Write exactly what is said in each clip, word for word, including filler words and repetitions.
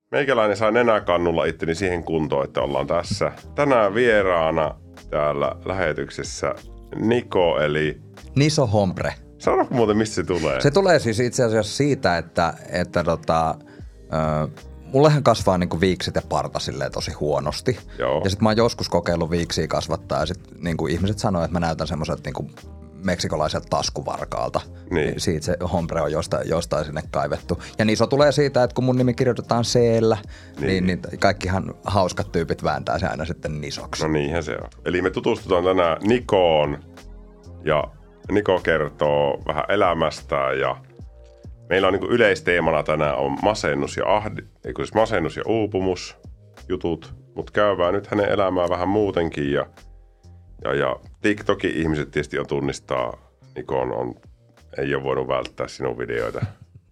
Meikäläinen sai nenäkannulla itteni siihen kuntoon, että ollaan tässä tänään vieraana täällä lähetyksessä Niko eli Niso Hombre. Sanoko muuten, mistä se tulee? Se tulee siis itse asiassa siitä, että, että tota, äh, mullehan kasvaa niinku viikset ja parta silleen tosi huonosti. Joo. Ja sit mä oon joskus kokeillut viiksiä kasvattaa ja sit niinku ihmiset sanoo, että mä näytän semmoiset niinku meksikolaiselta taskuvarkaalta. Niin. Siitä se hombre on jostain, jostain sinne kaivettu. Ja Niso tulee siitä, että kun mun nimi kirjoitetaan C-llä, niin, niin, niin kaikkihan hauskat tyypit vääntää se aina sitten Nisoksi. No niinhän se on. Eli me tutustutaan tänään Nikoon ja Niko kertoo vähän elämästään ja meillä on niin kuin yleisteemana tänään on masennus ja ahdi, ei siis masennus ja uupumus jutut, mutta käydään nyt hänen elämää vähän muutenkin ja, ja, ja TikTokin ihmiset tietysti on tunnistaa, Nikon on, ei ole voinut välttää sinun videoita.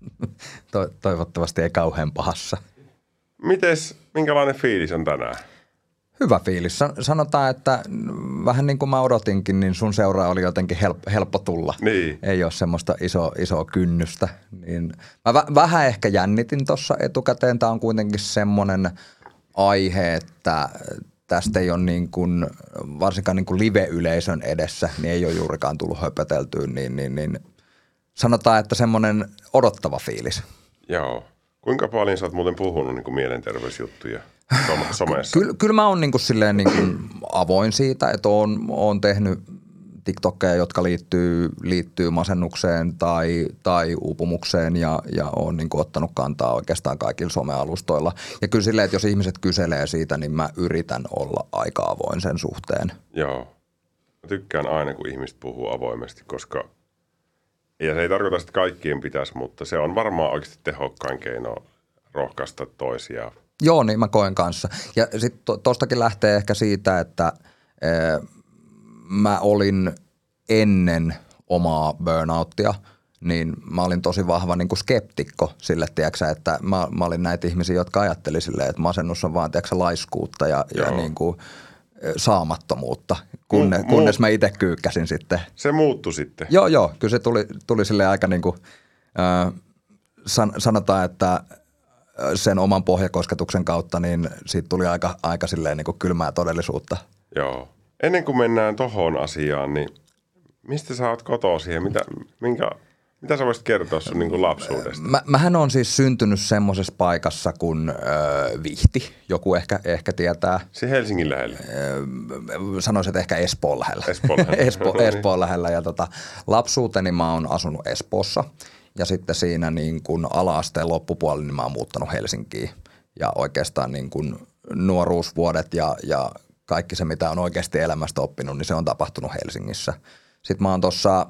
To- toivottavasti ei kauhean pahassa. Mites, minkälainen fiilis on tänään? Hyvä fiilis. Sanotaan, että vähän niin kuin mä odotinkin, niin sun seuraa oli jotenkin help- helppo tulla. Niin. Ei ole semmoista iso, isoa kynnystä. Niin mä v- vähän ehkä jännitin tuossa etukäteen. Tämä on kuitenkin semmoinen aihe, että tästä ei ole niin kuin, varsinkaan niin kuin live-yleisön edessä, niin ei ole juurikaan tullut höpöteltyä. Niin, niin, niin sanotaan, että semmoinen odottava fiilis. Joo. Kuinka paljon sä oot muuten puhunut niin kuin mielenterveysjuttuja somessa? Kyllä, kyllä mä oon niin kuin silleen niin kuin avoin siitä, että oon, oon tehnyt TikTokkeja, jotka liittyy, liittyy masennukseen tai, tai uupumukseen ja, ja oon niin kuin ottanut kantaa oikeastaan kaikilla somealustoilla. Ja kyllä silleen, että jos ihmiset kyselee siitä, niin mä yritän olla aika avoin sen suhteen. Joo. Mä tykkään aina, kun ihmiset puhuu avoimesti, koska ja se ei tarkoita, että kaikkien pitäisi, mutta se on varmaan oikeasti tehokkain keino rohkaista toisiaan. Joo, niin mä koen kanssa. Ja sitten to, tostakin lähtee ehkä siitä, että e, mä olin ennen omaa burnouttia, niin mä olin tosi vahva niin kuin skeptikko sille, tiiäksä, että mä, mä olin näitä ihmisiä, jotka ajatteli silleen, että masennus on vaan, tiiäksä, laiskuutta ja, ja niin kuin saamattomuutta, kunne, Mu- kunnes mä itse kyykkäsin sitten. Se muuttui sitten. Joo, joo. Kyllä se tuli, tuli silleen aika niin kuin, äh, san, sanotaan, että sen oman pohjakosketuksen kautta, niin siitä tuli aika, aika silleen niin kuin kylmää todellisuutta. Joo. Ennen kuin mennään tohon asiaan, niin mistä sä oot kotoisin ja mitä, minkä, mitä sä voisit kertoa sun niin kuin lapsuudesta? Mä, mähän on siis syntynyt semmoisessa paikassa kuin ö, Vihti. Joku ehkä, ehkä tietää. Se Helsingin lähellä? Ö, sanoisin, että ehkä Espoon lähellä. Espoon lähellä. Espo, Espoon lähellä. Ja tota, lapsuuteni mä oon asunut Espoossa. Ja sitten siinä niin kuin ala-asteen loppupuolella niin mä oon muuttanut Helsinkiin. Ja oikeastaan niin kuin nuoruusvuodet ja, ja kaikki se, mitä on oikeasti elämästä oppinut, niin se on tapahtunut Helsingissä. Sitten mä oon tuossa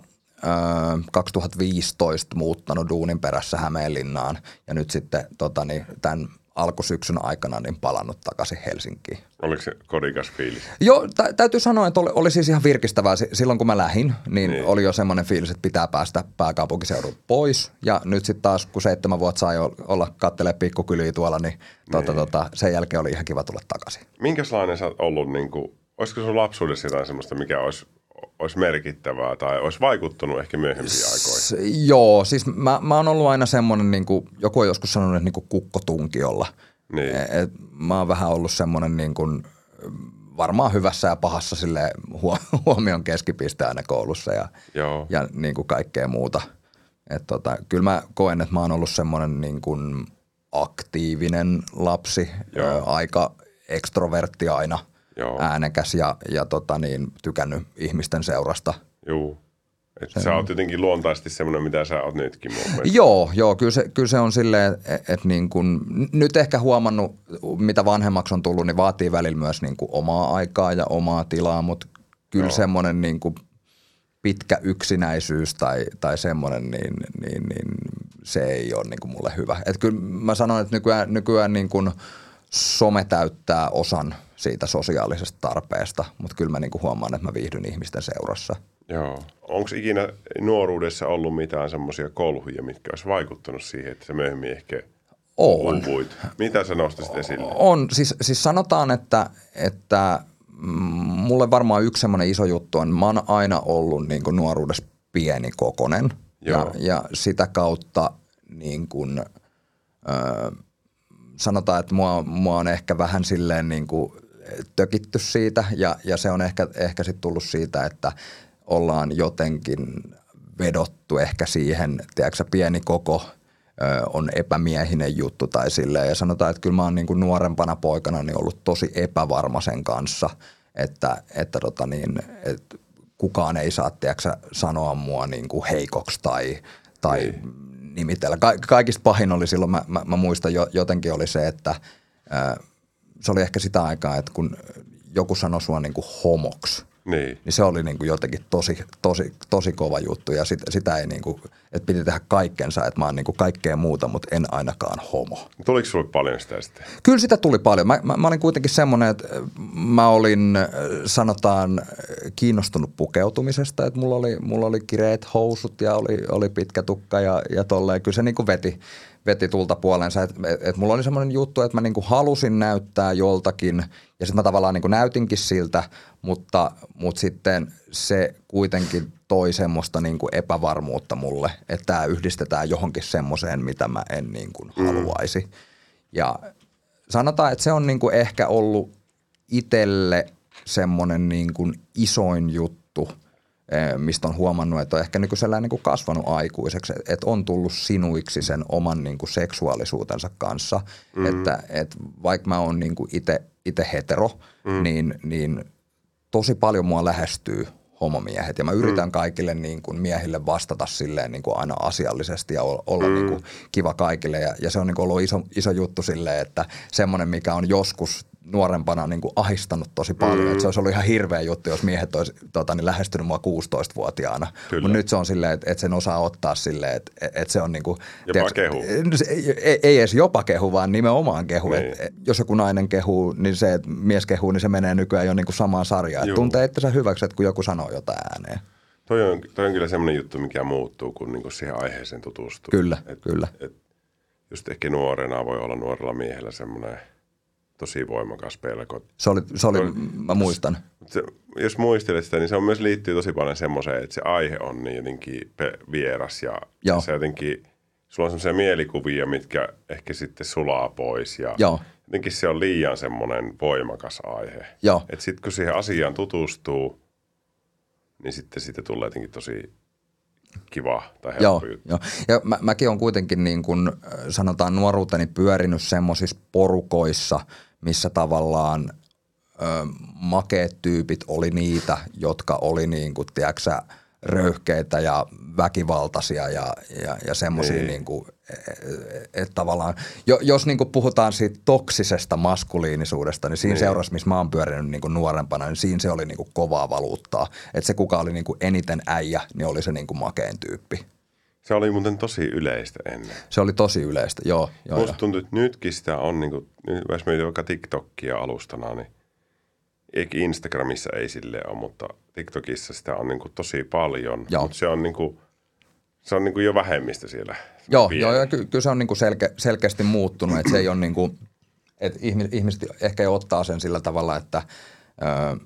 kaksituhattaviisitoista muuttanut duunin perässä Hämeenlinnaan ja nyt sitten tota, niin, tämän alkusyksyn aikana niin palannut takaisin Helsinkiin. Oliko se kodikas fiilis? Joo, tä- täytyy sanoa, että oli, oli siis ihan virkistävää. Silloin kun mä lähdin, niin, niin oli jo semmoinen fiilis, että pitää päästä pääkaupunkiseudulta pois. Ja nyt sitten taas, kun seitsemän vuotta sai olla katselemaan pikkukyliä tuolla, niin, tota, niin. Tota, sen jälkeen oli ihan kiva tulla takaisin. Minkälainen sä oot ollut, niin kuin, olisiko sun lapsuudessa jotain semmoista, mikä olisi olisi merkittävää tai olisi vaikuttunut ehkä myöhempiin aikoihin? S- joo, siis mä, mä oon ollut aina semmoinen, niin kuin, joku on joskus sanonut, että niin kuin kukkotunkiolla. Niin. Et mä oon vähän ollut semmoinen niin kuin, varmaan hyvässä ja pahassa silleen huomion keskipiste aina koulussa ja, ja niin kuin kaikkea muuta. Et tota, kyllä mä koen, että mä oon ollut semmoinen niin kuin aktiivinen lapsi, ä, aika ekstrovertti aina. Joo. Äänekäs ja, ja tota niin, tykännyt ihmisten seurasta. Joo. Että sä oot jotenkin luontaisesti semmoinen, mitä sä oot nytkin mun mielestä. Joo, joo kyllä, se, kyllä se on silleen, että et niin kun, nyt ehkä huomannut, mitä vanhemmaksi on tullut, niin vaatii välillä myös niin kuin omaa aikaa ja omaa tilaa, mutta kyllä joo. semmoinen niin kuin pitkä yksinäisyys tai, tai semmoinen, niin, niin, niin se ei ole niin kuin mulle hyvä. Et kyllä mä sanon, että nykyään, nykyään niin kuin some täyttää osan siitä sosiaalisesta tarpeesta, mutta kyllä mä niinku huomaan, että mä viihdyn ihmisten seurassa. Joo. Onko ikinä nuoruudessa ollut mitään semmoisia kolhuja, mitkä olisi vaikuttanut siihen, että sä myöhemmin ehkä on. Luvuit? Mitä sä nostaisit esille? On. Siis, siis sanotaan, että, että mulle varmaan yksi semmoinen iso juttu on, mä oon aina ollut niinku nuoruudessa pieni kokonen ja, ja sitä kautta niin kuin, ö, sanotaan, että mua, mua on ehkä vähän silleen niin kuin tökitty siitä ja, ja se on ehkä, ehkä sitten tullut siitä, että ollaan jotenkin vedottu ehkä siihen, tiedätkö, pieni koko ö, on epämiehinen juttu tai silleen. Ja sanotaan, että kyllä mä oon niin kuin nuorempana poikana niin ollut tosi epävarma sen kanssa, että, että, tota niin, että kukaan ei saa, tiedätkö, sanoa mua niin kuin heikoksi tai, tai ei. nimitellä. Ka- kaikista pahin oli silloin, mä, mä, mä muistan jo, jotenkin oli se, että ö, se oli ehkä sitä aikaa, että kun joku sanoi sua niin kuin homoksi, Niin. niin se oli niin kuin jotenkin tosi, tosi, tosi kova juttu ja sit, sitä ei niin kuin, että piti tehdä kaikkensa, että mä oon niin kuin kaikkea muuta, mutta en ainakaan homo. Tuliko sulle paljon sitä sitten? Kyllä sitä tuli paljon. Mä, mä, mä olin kuitenkin semmoinen, että mä olin sanotaan kiinnostunut pukeutumisesta, että mulla oli, mulla oli kireet housut ja oli, oli pitkä tukka ja, ja tolleen. Kyllä se niin kuin veti. veti tulta puolensa, että et, et mulla oli semmoinen juttu, että mä niinku halusin näyttää joltakin ja sitten mä tavallaan niinku näytinkin siltä, mutta, mutta sitten se kuitenkin toi semmoista niinku epävarmuutta mulle, että tämä yhdistetään johonkin semmoiseen, mitä mä en niinku mm. haluaisi. Ja sanotaan, että se on niinku ehkä ollut itselle semmoinen niinku isoin juttu, mistä on huomannut, että on ehkä niin kuin sellainen niin kuin kasvanut aikuiseksi, että on tullut sinuiksi sen oman niin kuin seksuaalisuutensa kanssa, mm. että, että vaikka mä oon niin kuin itse, itse hetero, mm. niin, niin tosi paljon mua lähestyy homomiehet ja mä yritän mm. kaikille niin kuin miehille vastata silleen niin kuin aina asiallisesti ja olla mm. niin kuin kiva kaikille ja, ja se on niin kuin ollut iso, iso juttu silleen, että semmoinen, mikä on joskus nuorempana niin kuin ahistanut tosi paljon. Mm. Että se olisi ollut ihan hirveä juttu, jos miehet olisi tota, niin lähestynyt mua kuusitoistavuotiaana. Mutta nyt se on silleen, että, että sen osaa ottaa silleen, että, että se on niin kuin jopa tiiäks, kehu. Ei, ei edes jopa kehu, vaan nimenomaan kehu. Niin. Että jos joku nainen kehuu, niin se, että mies kehuu, niin se menee nykyään jo niin kuin samaan sarjaan. Että tuntee itsensä hyväksi, että kun joku sanoo jotain ääneen. Toi on, toi on kyllä semmoinen juttu, mikä muuttuu, kun niinku siihen aiheeseen tutustuu. Kyllä, et, kyllä. Et just ehkä nuorena voi olla nuorella miehellä semmoinen tosi voimakas pelko. Se oli, se oli mä muistan. Se, jos muistelet sitä, niin se on myös liittyy tosi paljon semmoiseen, että se aihe on niin jotenkin vieras ja, ja se jotenkin, sulla on semmoisia mielikuvia, mitkä ehkä sitten sulaa pois ja Joo. jotenkin se on liian semmoinen voimakas aihe. Että sitten kun siihen asiaan tutustuu, niin sitten siitä tulee jotenkin tosi kiva tai helppo joo, juttu. Joo. Ja mä, mäkin on kuitenkin niin kuin sanotaan nuoruuteni pyörinyt semmoisissa porukoissa, missä tavallaan ö, makeet tyypit oli niitä, jotka oli niin kuin, tiedätkö, röyhkeitä ja väkivaltaisia ja, ja, ja semmoisia niin. niin kuin, että tavallaan, jos niin kuin puhutaan siitä toksisesta maskuliinisuudesta, niin siinä niin. seurassa, missä mä oon pyörinyt niin kuin nuorempana, niin siinä se oli niin kuin kovaa valuuttaa. Että se, kuka oli niin kuin eniten äijä, niin oli se niin kuin makein tyyppi. Se oli muuten tosi yleistä ennen. Se oli tosi yleistä, joo. joo Musta tuntuu, että nytkin sitä on, niin kuin, jos mietin vaikka TikTokia alustana, niin Instagramissa ei silleen ole, mutta TikTokissa sitä on niin kuin tosi paljon. Joo. Mutta se on, niin kuin, se on niin kuin jo vähemmistä siellä. Joo, joo ja ky- kyllä se on niin kuin selke- selkeästi muuttunut, että se ei ole niin kuin, että ihmiset ehkä jo ottaa sen sillä tavalla, että öö,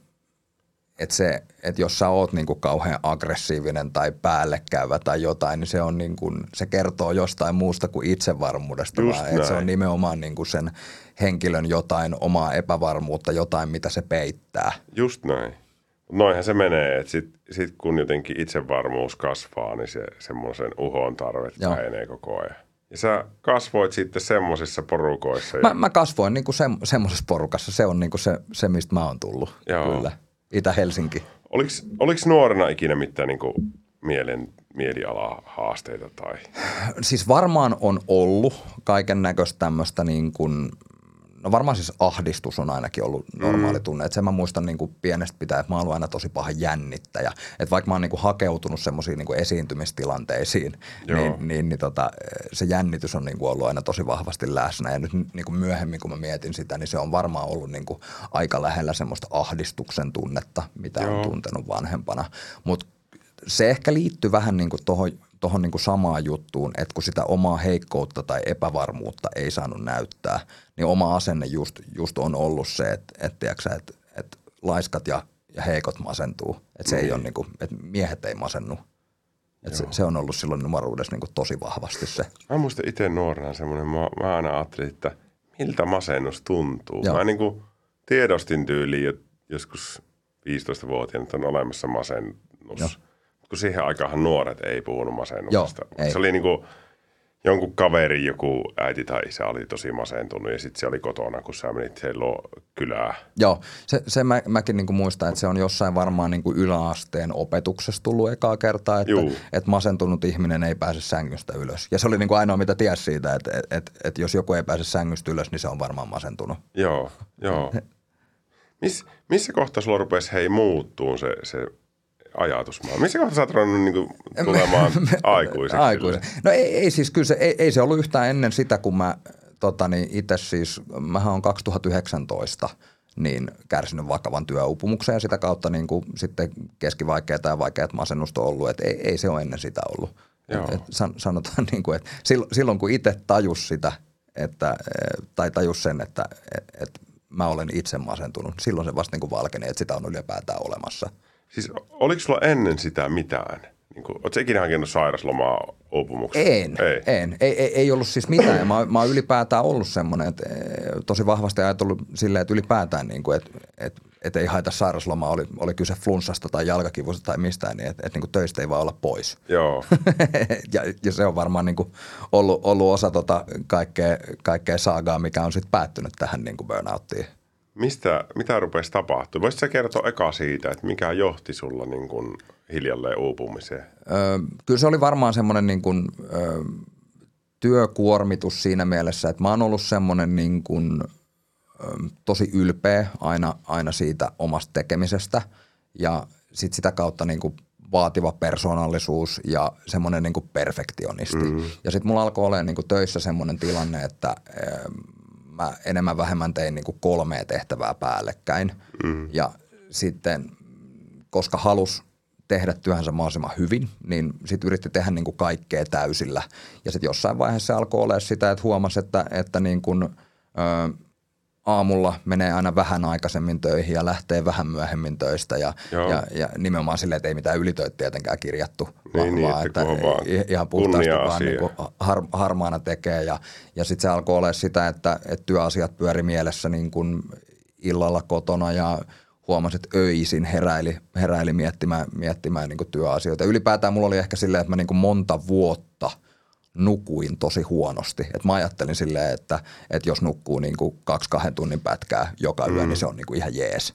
että se, että jos sä oot niin kuin kauhean aggressiivinen tai päällekäyvä tai jotain, niin se on niin kuin, se kertoo jostain muusta kuin itsevarmuudesta, vaan että se on nimenomaan niin kuin sen henkilön jotain omaa epävarmuutta, jotain mitä se peittää. Just näin. Noinhan se menee, että sit, sit kun jotenkin itsevarmuus kasvaa, niin se semmoisen uhon tarve vähenee koko ajan. Ja sä kasvoit sitten semmoisissa porukoissa. Mä, mä kasvoin niin kuin se, semmoisessa porukassa, se on niin kuin se, se, mistä mä oon tullut. Joo. Kyllä. Itä-Helsinki. Oliko, oliko nuorena ikinä mitään niin kuin mielen, mielialahaasteita tai? Siis varmaan on ollut kaiken näköistä tämmöistä niin kuin, no varmaan siis ahdistus on ainakin ollut normaali tunne. Mm. Että sen mä muistan niin kuin pienestä pitää, että mä oon ollut aina tosi paha jännittäjä. Että vaikka mä oon niin kuin hakeutunut semmoisiin niin kuin esiintymistilanteisiin, niin, niin, niin tota, se jännitys on niin kuin ollut aina tosi vahvasti läsnä. Ja nyt niin kuin myöhemmin, kun mä mietin sitä, niin se on varmaan ollut niin kuin aika lähellä semmoista ahdistuksen tunnetta, mitä Joo. on tuntenut vanhempana. Mutta se ehkä liittyy vähän niin kuin tohon, tohon niin kuin samaan juttuun, että kun sitä omaa heikkoutta tai epävarmuutta ei saanut näyttää, niin oma asenne just, just on ollut se, että, että, että, että laiskat ja, ja heikot masentuu. Että se mm. ei ole niin kuin, että miehet ei masennu. Että se, se on ollut silloin nuoruudessa niin kuin tosi vahvasti se. Mä muistan itse nuorena semmoinen, mä, mä aina ajattelin, että miltä masennus tuntuu. Joo. Mä niin kuin tiedostin tyyliin joskus viisitoistavuotiaana, että on olemassa masennus. Joo. Kun siihen aikaan nuoret ei puhunut masennuksesta. Joo, ei. Se oli niin kuin jonkun kaveri, joku äiti tai isä oli tosi masentunut ja sitten se oli kotona, kun sä menit sen luo kylään. Joo, se, se mä, mäkin niinku muistan, että se on jossain varmaan niinku yläasteen opetuksessa tullut ekaa kertaa, että, että masentunut ihminen ei pääse sängystä ylös. Ja se oli niinku ainoa, mitä tiesi siitä, että, että, että, että jos joku ei pääse sängystä ylös, niin se on varmaan masentunut. Joo, joo. Mis, missä kohtaa sulla rupesi hei muuttuun se, se ajatus? Missä kohtaa sä oot ruvennut niinku tulemaan aikuiseksi? Aikuiseksi. No ei, ei siis kyllä se, ei, ei se ollut yhtään ennen sitä, kun mä tota niin itse siis, mähän on kaksituhattayhdeksäntoista niin kärsinyt vakavan työuupumuksen ja sitä kautta niin kuin sitten keskivaikeita ja vaikeat masennusta on ollut, että ei, ei se ole ennen sitä ollut. Et, et san, sanotaan niin kuin, että silloin, silloin kun itse tajus sitä, että, tai tajus sen, että et, et mä olen itse masentunut, silloin se vasta niin kuin valkeni, että sitä on ylipäätään olemassa. Siis oliko sulla ennen sitä mitään? Niin kuin, ootko ikään hakenut sairaslomaa uupumuksesta? En, ei. en. Ei, ei, ei ollut siis mitään. Mä, mä oon ylipäätään ollut semmoinen, että tosi vahvasti ajatellut silleen, että ylipäätään, niin kuin, että, että, että ei haeta sairaslomaa, oli, oli kyse flunssasta tai jalkakivusta tai mistään, niin että, että niin kuin töistä ei vaan olla pois. Joo. ja, ja se on varmaan niin kuin ollut, ollut osa tota kaikkea, kaikkea saagaa, mikä on sitten päättynyt tähän niin kuin burnouttiin. Mistä, mitä rupesi tapahtumaan? Voisitko sä kertoa eka siitä, että mikä johti sulla niin kuin hiljalleen uupumiseen? Öö, kyllä se oli varmaan semmoinen niin kuin, öö, työkuormitus siinä mielessä, että mä oon ollut semmoinen niin kuin, öö, tosi ylpeä aina, aina siitä omasta tekemisestä ja sit sitä kautta niin kuin vaativa persoonallisuus ja semmoinen niin kuin perfektionisti. Mm-hmm. Ja sitten mulla alkoi olemaan niin kuin töissä semmoinen tilanne, että öö, mä enemmän vähemmän tein niin kuin kolmea tehtävää päällekkäin mm. ja sitten, koska halus tehdä työhönsä mahdollisimman hyvin, niin sitten yritti tehdä niin kuin kaikkea täysillä. Ja sitten jossain vaiheessa alkoi olemaan sitä, että huomasi, että, että niin kuin, ö, aamulla menee aina vähän aikaisemmin töihin ja lähtee vähän myöhemmin töistä ja, ja, ja nimenomaan silleen, että ei mitään ylitöitä tietenkään kirjattu, niin, vaan, niin, että, että vaan ihan puhtaasti vaan niin kuin har, harmaana tekee ja, ja sitten se alkoi olla sitä, että, että työasiat pyöri mielessä niin kuin illalla kotona ja huomasi, että öisin heräili, heräili miettimään, miettimään niin kuin työasioita. Ylipäätään mulla oli ehkä silleen, että mä niin kuin monta vuotta nukuin tosi huonosti. Et mä ajattelin silleen, että, että jos nukkuu niin kuin kaksi kahden tunnin pätkää joka yö, mm. niin se on niin kuin ihan jees.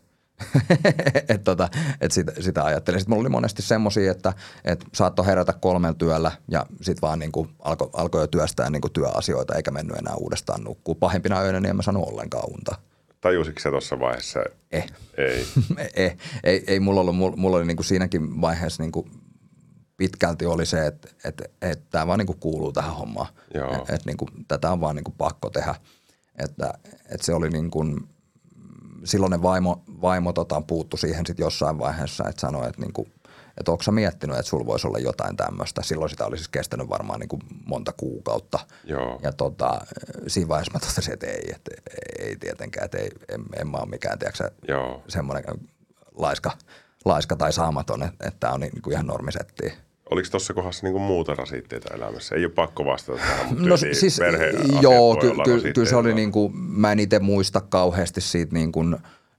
että tota, et sitä, sitä ajattelin. Sitten mulla oli monesti semmosia, että et saattoi herätä kolmella työllä ja sitten vaan niin kuin alkoi alko jo työstää niin kuin työasioita eikä mennyt enää uudestaan nukkuu. Pahimpina öinä niin en mä saanut ollenkaan unta. Tajusitko sä tuossa vaiheessa? Eh. Ei. ei, ei, ei mulla ollut, mulla, mulla oli niinku siinäkin vaiheessa niinku pitkälti oli se, että et, et tämä vaan niinku kuuluu tähän hommaan. Että et niinku, tätä on vaan niinku pakko tehdä. Että et se oli niinku, silloinen vaimo, vaimo tota, puuttu siihen sitten jossain vaiheessa, että sanoi, että niinku, että onko sä miettinyt, että sulla voisi olla jotain tämmöistä. Silloin sitä oli siis kestänyt varmaan niin kuin monta kuukautta. Joo. Ja tota, siinä vaiheessa mä totesin, että ei, että ei tietenkään, että ei, en, en mä ole mikään, tiedätkö semmoinen laiska, laiska tai saamaton, että, että tämä on niin kuin ihan normisettiä. Oliko tuossa kohdassa niin kuin muuta rasitteita elämässä? Ei ole pakko vastata tähän, mutta no, siis, joo, ky, ky, kyllä se oli niin kuin, mä en itse muista kauheasti siitä niin kuin,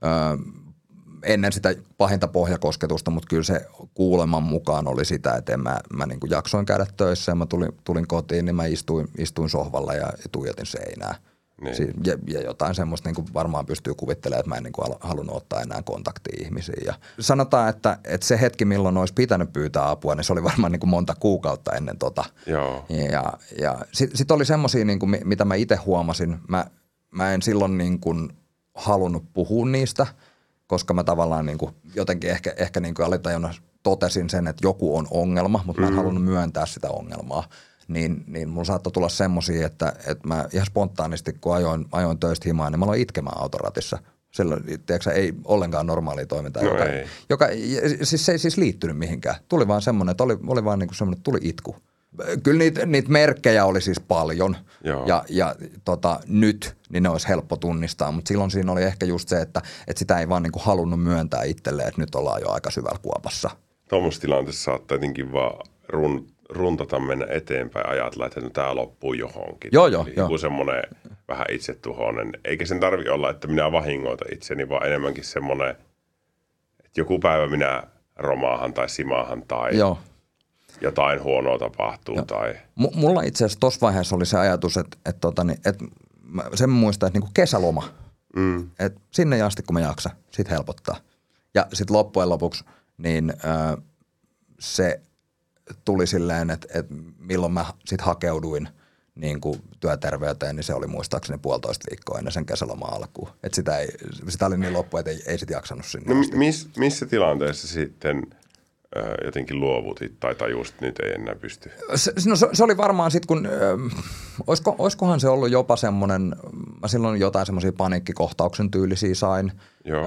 ö, ennen sitä pahinta pohjakosketusta, mutta kyllä se kuuleman mukaan oli sitä, että mä, mä niin kuin jaksoin käydä töissä ja mä tulin, tulin kotiin, niin mä istuin, istuin sohvalla ja tuijotin seinää. Niin. Si- ja, ja jotain semmoista niin kuin varmaan pystyy kuvittelemaan, että mä en niin kuin halunnut ottaa enää kontaktia ihmisiin. Ja sanotaan, että, että se hetki, milloin olisi pitänyt pyytää apua, niin se oli varmaan niin kuin monta kuukautta ennen tota. Joo. Ja, ja sitten sit oli semmoisia, niin kuin, mitä mä itse huomasin. Mä, mä en silloin niin kuin halunnut puhua niistä, koska mä tavallaan niin kuin jotenkin ehkä, ehkä niin kuin alitajunnan totesin sen, että joku on ongelma, mutta mä en mm. halunnut myöntää sitä ongelmaa. Niin, niin mulla saattoi tulla semmosia, että, että mä ihan spontaanisti, kun ajoin, ajoin töistä himaan, niin mä aloin itkemään autoratissa. Silloin, tiedätkö, ei ollenkaan normaalia toimintaa, no joka, ei. joka siis se ei siis liittynyt mihinkään. Tuli vaan semmoinen, että oli, oli vaan niin kuin semmoinen, että tuli itku. Kyllä niitä, niitä merkkejä oli siis paljon. Joo. ja, ja tota, nyt niin ne olisi helppo tunnistaa, mutta silloin siinä oli ehkä just se, että, että sitä ei vaan niin kuin halunnut myöntää itselleen, että nyt ollaan jo aika syvällä kuopassa. Tuommoisessa tilanteessa saattaa jotenkin vaan run, runtata mennä eteenpäin, ajatella, että no, tämä loppuu johonkin. Joo, joo, Eli joo. joku semmoinen vähän itsetuhoinen. Eikä sen tarvitse olla, että minä vahingoitan itseni, vaan enemmänkin semmoinen, että joku päivä minä romaahan tai simaahan tai Joo. jotain huonoa tapahtuu. Joo. Tai... M- mulla itse asiassa tuossa vaiheessa oli se ajatus, että, että, tota, niin, että mä sen muistan, että niinku kesäloma. Mm. Et sinne asti, kun mä jaksa, sit helpottaa. Ja sitten loppujen lopuksi, niin ö, se tuli silleen, että, että milloin mä sit hakeuduin niin kuin työterveyteen, niin se oli muistaakseni puolitoista viikkoa ennen sen kesälomaa alkuun. Että sitä, ei, sitä oli niin loppu, että ei, ei sit jaksanut sinne No asti. miss, missä tilanteessa sitten ö, jotenkin luovutit tai tajusit, nyt ei enää pysty? Se, no se, se oli varmaan sitten, kun, ö, olisiko, olisikohan se ollut jopa semmoinen, mä silloin jotain semmoisia paniikkikohtauksen tyylisiä sain. Joo. Ö,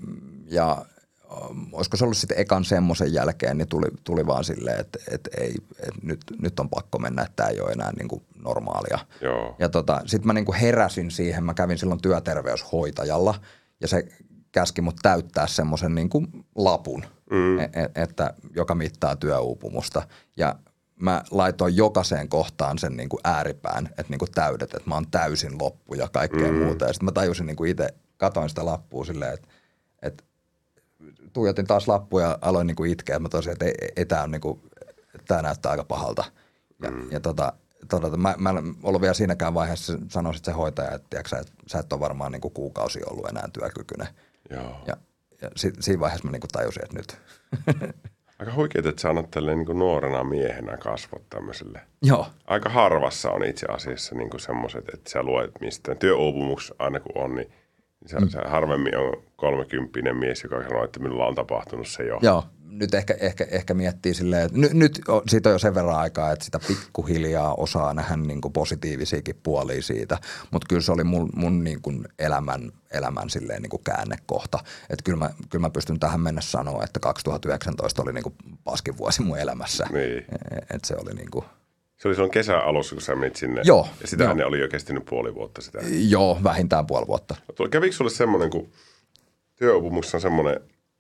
ja olisiko se ollut sitten ekan semmoisen jälkeen, niin tuli, tuli vaan silleen, että, että, ei, että nyt, nyt on pakko mennä, että tämä ei ole enää niin kuin normaalia. Joo. Ja tota, sitten mä niin kuin heräsin siihen, mä kävin silloin työterveyshoitajalla ja se käski mut täyttää semmoisen niin kuin lapun, mm. e- että, joka mittaa työuupumusta. Ja mä laitoin jokaiseen kohtaan sen niin kuin ääripään, että niin kuin täydet, että mä oon täysin loppu ja kaikkea mm. muuta. Ja sitten mä tajusin niin kuin itse, katoin sitä lappua silleen, että, että tuijotin taas lappuja ja aloin niinku itkeä. Mä tosiaan, että ei, ei tää on niinku, tää näyttää aika pahalta. Ja, mm. ja tota, tota, mä, mä en ollut vielä siinäkään vaiheessa, sanoisin että se hoitaja, että tiiäksä, että sä et ole varmaan niinku kuukausi ollut enää työkykyinen. Joo. Ja, ja si, siinä vaiheessa mä niinku tajusin, että nyt. Aika huikeet, että sä annat tälleen niin kuin nuorena miehenä kasvot tämmöiselle. Joo. Aika harvassa on itse asiassa niin kuin semmoiset, että sä luet mistä. Työuupumuksi aina kun on, niin Se, mm. se harvemmin on kolmekymppinen mies, joka sanoo, että minulla on tapahtunut se jo. Joo, nyt ehkä, ehkä, ehkä miettii silleen, että nyt, nyt on, siitä on jo sen verran aikaa, että sitä pikkuhiljaa osaa nähdä niin kuin positiivisiakin puolia siitä, mutta kyllä se oli mun, mun niin kuin elämän, elämän silleen niin kuin käännekohta. Että kyllä mä, kyllä mä pystyn tähän mennessä sanoa, että kaksituhattayhdeksäntoista oli niin kuin paskin vuosi mun elämässä. Niin. Että se oli niin kuin... Se oli silloin kesän alussa, kun sä menit sinne. Joo. Ja sitä ennen oli jo kestänyt puoli vuotta sitä. Joo, vähintään puoli vuotta. Kävikö sulle semmoinen, kun työuupumuksessa on semmoinen,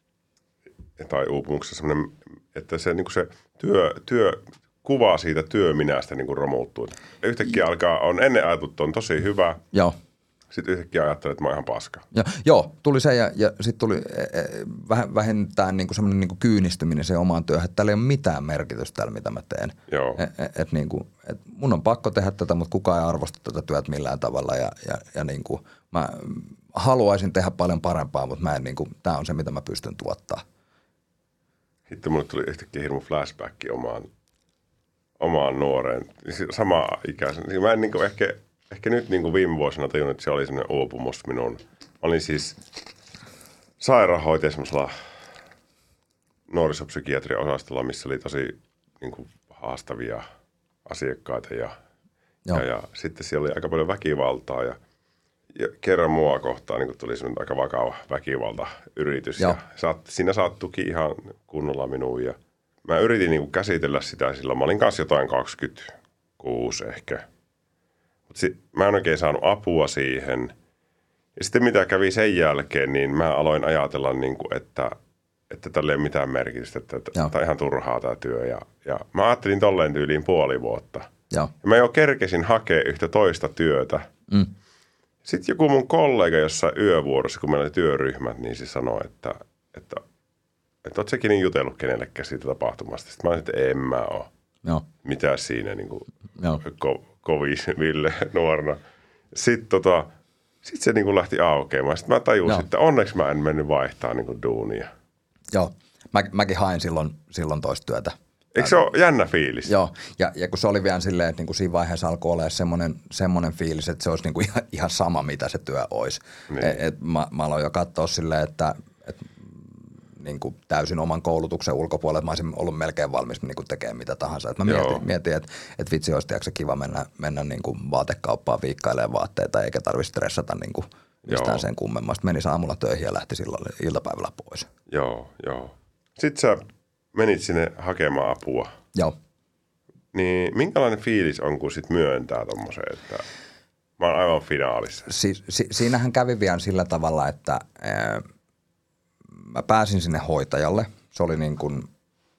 tai uupumuksessa semmoinen, että se, niin kuin se työ, työ, kuva siitä työminästä niin kuin romuttuu. Yhtäkkiä alkaa, on ennen ajatellut, että on tosi hyvä. Joo. Sitten yhtäkkiä ajattelee, että mä oon ihan paska. Ja, joo, tuli se ja, ja sitten tuli äh, vähentää niinku semmoinen niinku kyynistyminen siihen omaan työhön, että täällä ei ole mitään merkitystä täällä, mitä mä teen. Joo. Et, et, niinku, et mun on pakko tehdä tätä, mutta kukaan ei arvosta tätä työtä millään tavalla ja, ja, ja niinku, mä haluaisin tehdä paljon parempaa, mutta mä en niinku, tää on se, mitä mä pystyn tuottaa. Sitten mulle tuli yhtäkkiä hirmu flashback omaan, omaan nuoreen, sama ikäisen. Mä en niinku ehkä... Ehkä nyt niin kuin viime vuosina tajunnut, että se oli semmoinen uupumus minun. Mä olin siis sairaanhoitaja semmoisella nuorisopsykiatrian osastolla, missä oli tosi niin kuin haastavia asiakkaita. Ja, ja, ja sitten siellä oli aika paljon väkivaltaa. Ja, ja kerran mua kohtaan niin kuin tuli semmoinen aika vakava väkivaltayritys. Ja saat, siinä saattuikin ihan kunnolla minuun. Ja mä yritin niin kuin käsitellä sitä silloin. Mä olin kanssa jotain kaksikymmentäkuusi ehkä. Sit mä en oikein saanut apua siihen. Ja sitten mitä kävi sen jälkeen, niin mä aloin ajatella, niin kuin, että, että tällä ei ole mitään merkitystä. Että tämä on ihan turhaa tämä työ. Ja, ja mä ajattelin tolleen tyyliin puoli vuotta. Joo. Ja mä jo kerkesin hakea yhtä toista työtä. Mm. Sitten joku mun kollega jossain yövuorossa, kun meillä oli työryhmät, niin se sanoi, että, että, että oot säkin niin jutellut kenellekään siitä tapahtumasta. Sitten mä sanoin, että en mä ole. Joo. Mitä siinä niin kuin ko- kovin Ville nuorena. Sitten tota, sit se niin kuin lähti aukeamaan. Sitten mä tajusin, Joo. että onneksi mä en mennyt vaihtaa niin kuin duunia. Joo, mä, mäkin hain silloin, silloin toista työtä. Eikö se ole jännä fiilis? Joo, ja, ja kun se oli vielä silleen, että niin kuin siinä vaiheessa alkoi olla semmoinen, semmoinen fiilis, että se olisi niin kuin ihan, ihan sama, mitä se työ olisi. Niin. Et, et mä, mä aloin jo katsoa silleen, että et, niin kuin täysin oman koulutuksen ulkopuolella, että mä olisin ollut melkein valmis niin kuin tekemään mitä tahansa. Et mä mietin, mietin että, että vitsi olisi tiiäksä kiva mennä, mennä niin kuin vaatekauppaan viikkailemaan vaatteita, eikä tarvitse stressata niin kuin mistään sen kummemmasta. Meni aamulla töihin ja lähti silloin iltapäivällä pois. Joo, joo. Sitten sä menit sinne hakemaan apua. Joo. Niin minkälainen fiilis on, kun sit myöntää tommosen, että mä oon aivan finaalissa? Si- si- siinähän kävi vielä sillä tavalla, että Ää, mä pääsin sinne hoitajalle. Se oli niin kuin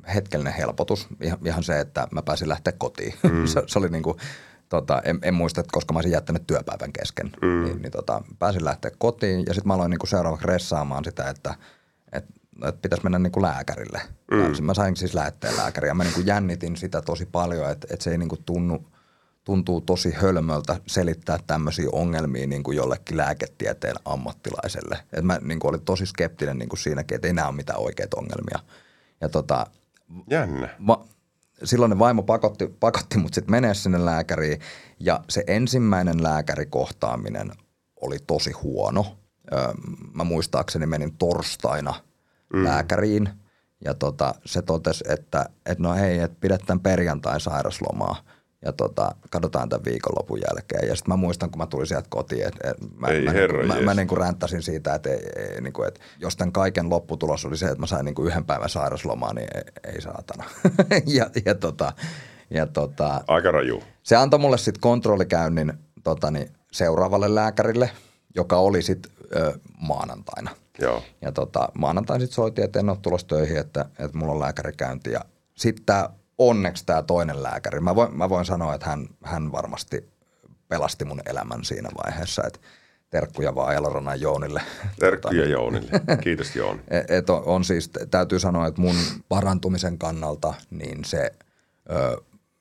hetkellinen helpotus. Ihan, ihan se, että mä pääsin lähteä kotiin. Mm. se, se oli niin kuin, tota, en, en muista, että koska mä olisin jättänyt työpäivän kesken. Mm. Niin, niin tota, pääsin lähteä kotiin ja sitten mä aloin niin kuin seuraavaksi ressaamaan sitä, että et, et pitäisi mennä niin kuin lääkärille. Mm. Mä sain siis lähetteen lääkäriä. Mä niin kuin jännitin sitä tosi paljon, että, että se ei niin kuin tunnu, tuntuu tosi hölmöltä selittää tämmöisiä ongelmia niin kuin jollekin lääketieteen ammattilaiselle. Et mä niin kuin olin tosi skeptinen niin kuin siinäkin, että ei nämä ole mitään oikeita ongelmia. Ja tota, Jännä. Va, silloin vaimo pakotti, pakotti mut sitten menee sinne lääkäriin ja se ensimmäinen lääkärikohtaaminen oli tosi huono. Öö, mä muistaakseni menin torstaina mm. lääkäriin ja tota, se totesi, että et no hei, että pidetään perjantai sairaslomaa ja tota, katsotaan tämän viikonlopun jälkeen. Ja sitten mä muistan, kun mä tulin sieltä kotiin, että et mä, ei, mä, herra, mä, mä niin kuin ränttäsin siitä, että, ei, ei, niin kuin, että jos tämän kaiken lopputulos oli se, että mä sain niin kuin yhden päivän sairaslomaa, niin ei, ei saatana. ja, ja, tota, ja tota, aika raju. Se antoi mulle sitten kontrollikäynnin tota, niin seuraavalle lääkärille, joka oli sitten maanantaina. Joo. Ja tota, maanantain sitten soitin, että en ole tulossa töihin, että, että mulla on lääkärikäynti. Ja sitten tämä onneksi tämä toinen lääkäri, mä voin, mä voin sanoa, että hän, hän varmasti pelasti mun elämän siinä vaiheessa, että terkkuja vaan Elorannan Joonille. Terkkuja Joonille. Kiitos Jooni. Et on, on siis, täytyy sanoa, että mun parantumisen kannalta niin se ö,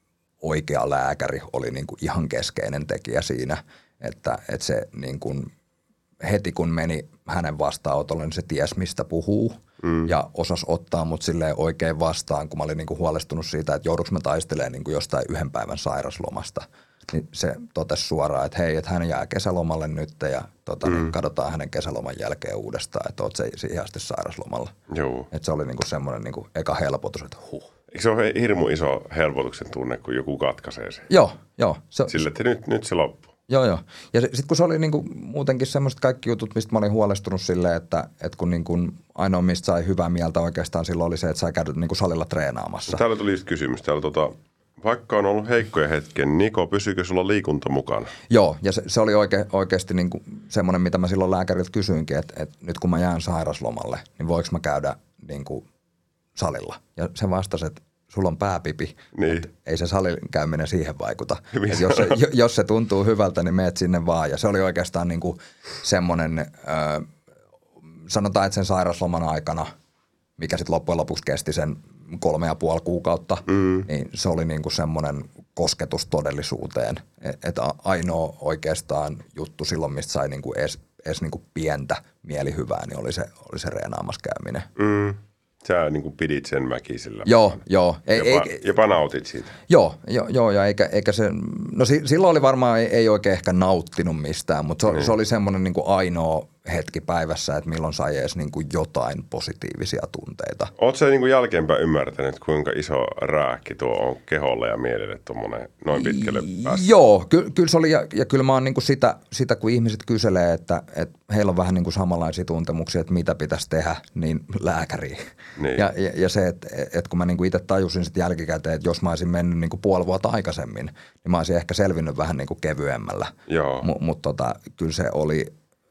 oikea lääkäri oli niinku ihan keskeinen tekijä siinä, että, että se niin kuin heti kun meni hänen vastaanotolle, niin se ties mistä puhuu mm. ja osasi ottaa mut silleen oikein vastaan, kun mä olin niinku huolestunut siitä, että jouduks mä taistelemaan niinku jostain yhden päivän sairaslomasta. Niin se totesi suoraan, että hei, että hän jää kesälomalle nyt ja tota, mm. niin katsotaan hänen kesäloman jälkeen uudestaan, että oot se siihen asti sairaslomalla. Joo. Että se oli niinku semmoinen niinku eka helpotus, että huh. Eikö se ole hirmu iso helpotuksen tunne, kun joku katkaisee sen? Joo, joo. Se, sille, että nyt, nyt se loppuu. Joo, joo. Ja sitten kun se oli niinku muutenkin semmoiset kaikki jutut, mistä mä olin huolestunut silleen, että, että kun niinku ainoa mistä sai hyvää mieltä oikeastaan silloin oli se, että sai käydä niinku salilla treenaamassa. Täällä tuli just kysymys. Täällä tota, vaikka on ollut heikkoja hetken, niin Niko, pysyykö sulla liikunta mukana? Joo, ja se, se oli oike, oikeasti niinku semmoinen, mitä mä silloin lääkäriltä kysyinkin, että, että nyt kun mä jään sairaslomalle, niin voiko mä käydä niinku salilla? Ja se vastasi, että sulla on pääpipi, niin. Ei se salin käyminen siihen vaikuta. Jos se, jos se tuntuu hyvältä, niin meet sinne vaan. Ja se oli oikeastaan niin kuin semmoinen, äh, sanotaan, että sen sairasloman aikana, mikä sitten loppujen lopuksi kesti sen kolme ja puoli kuukautta, mm. niin se oli niin kuin semmoinen kosketus todellisuuteen. Että ainoa oikeastaan juttu silloin, mistä sai niin kuin edes, edes niin kuin pientä mielihyvää, niin oli se, oli se reenaamassa käyminen. Mm. Sä niin kuin pidit sen väkisellä. Joo, joo. Ei, jopa, ei, jopa nautit siitä. Joo, joo, joo ja eikä, eikä se, no silloin oli varmaan, ei, ei oikein ehkä nauttinut mistään, mutta se, mm. se oli semmoinen niin kuin ainoa hetki päivässä, että milloin sai edes niin kuin jotain positiivisia tunteita. Oletko sä niin kuin jälkeenpäin ymmärtänyt, kuinka iso rääkki tuo on keholle ja mielelle tuommoinen noin pitkälle päästä? Joo, ky, kyllä se oli ja, ja kyllä mä oon niin kuin sitä, sitä, kun ihmiset kyselee, että, että heillä on vähän niin kuin samanlaisia tuntemuksia, että mitä pitäisi tehdä, niin lääkäriin. Niin. Ja, ja, ja se, että, että kun mä niin kuin itse tajusin sitten jälkikäteen, että jos mä olisin mennyt niin kuin puoli vuotta aikaisemmin, niin mä olisin ehkä selvinnyt vähän niin kuin kevyemmällä. Joo. M- mutta tota, kyllä se oli,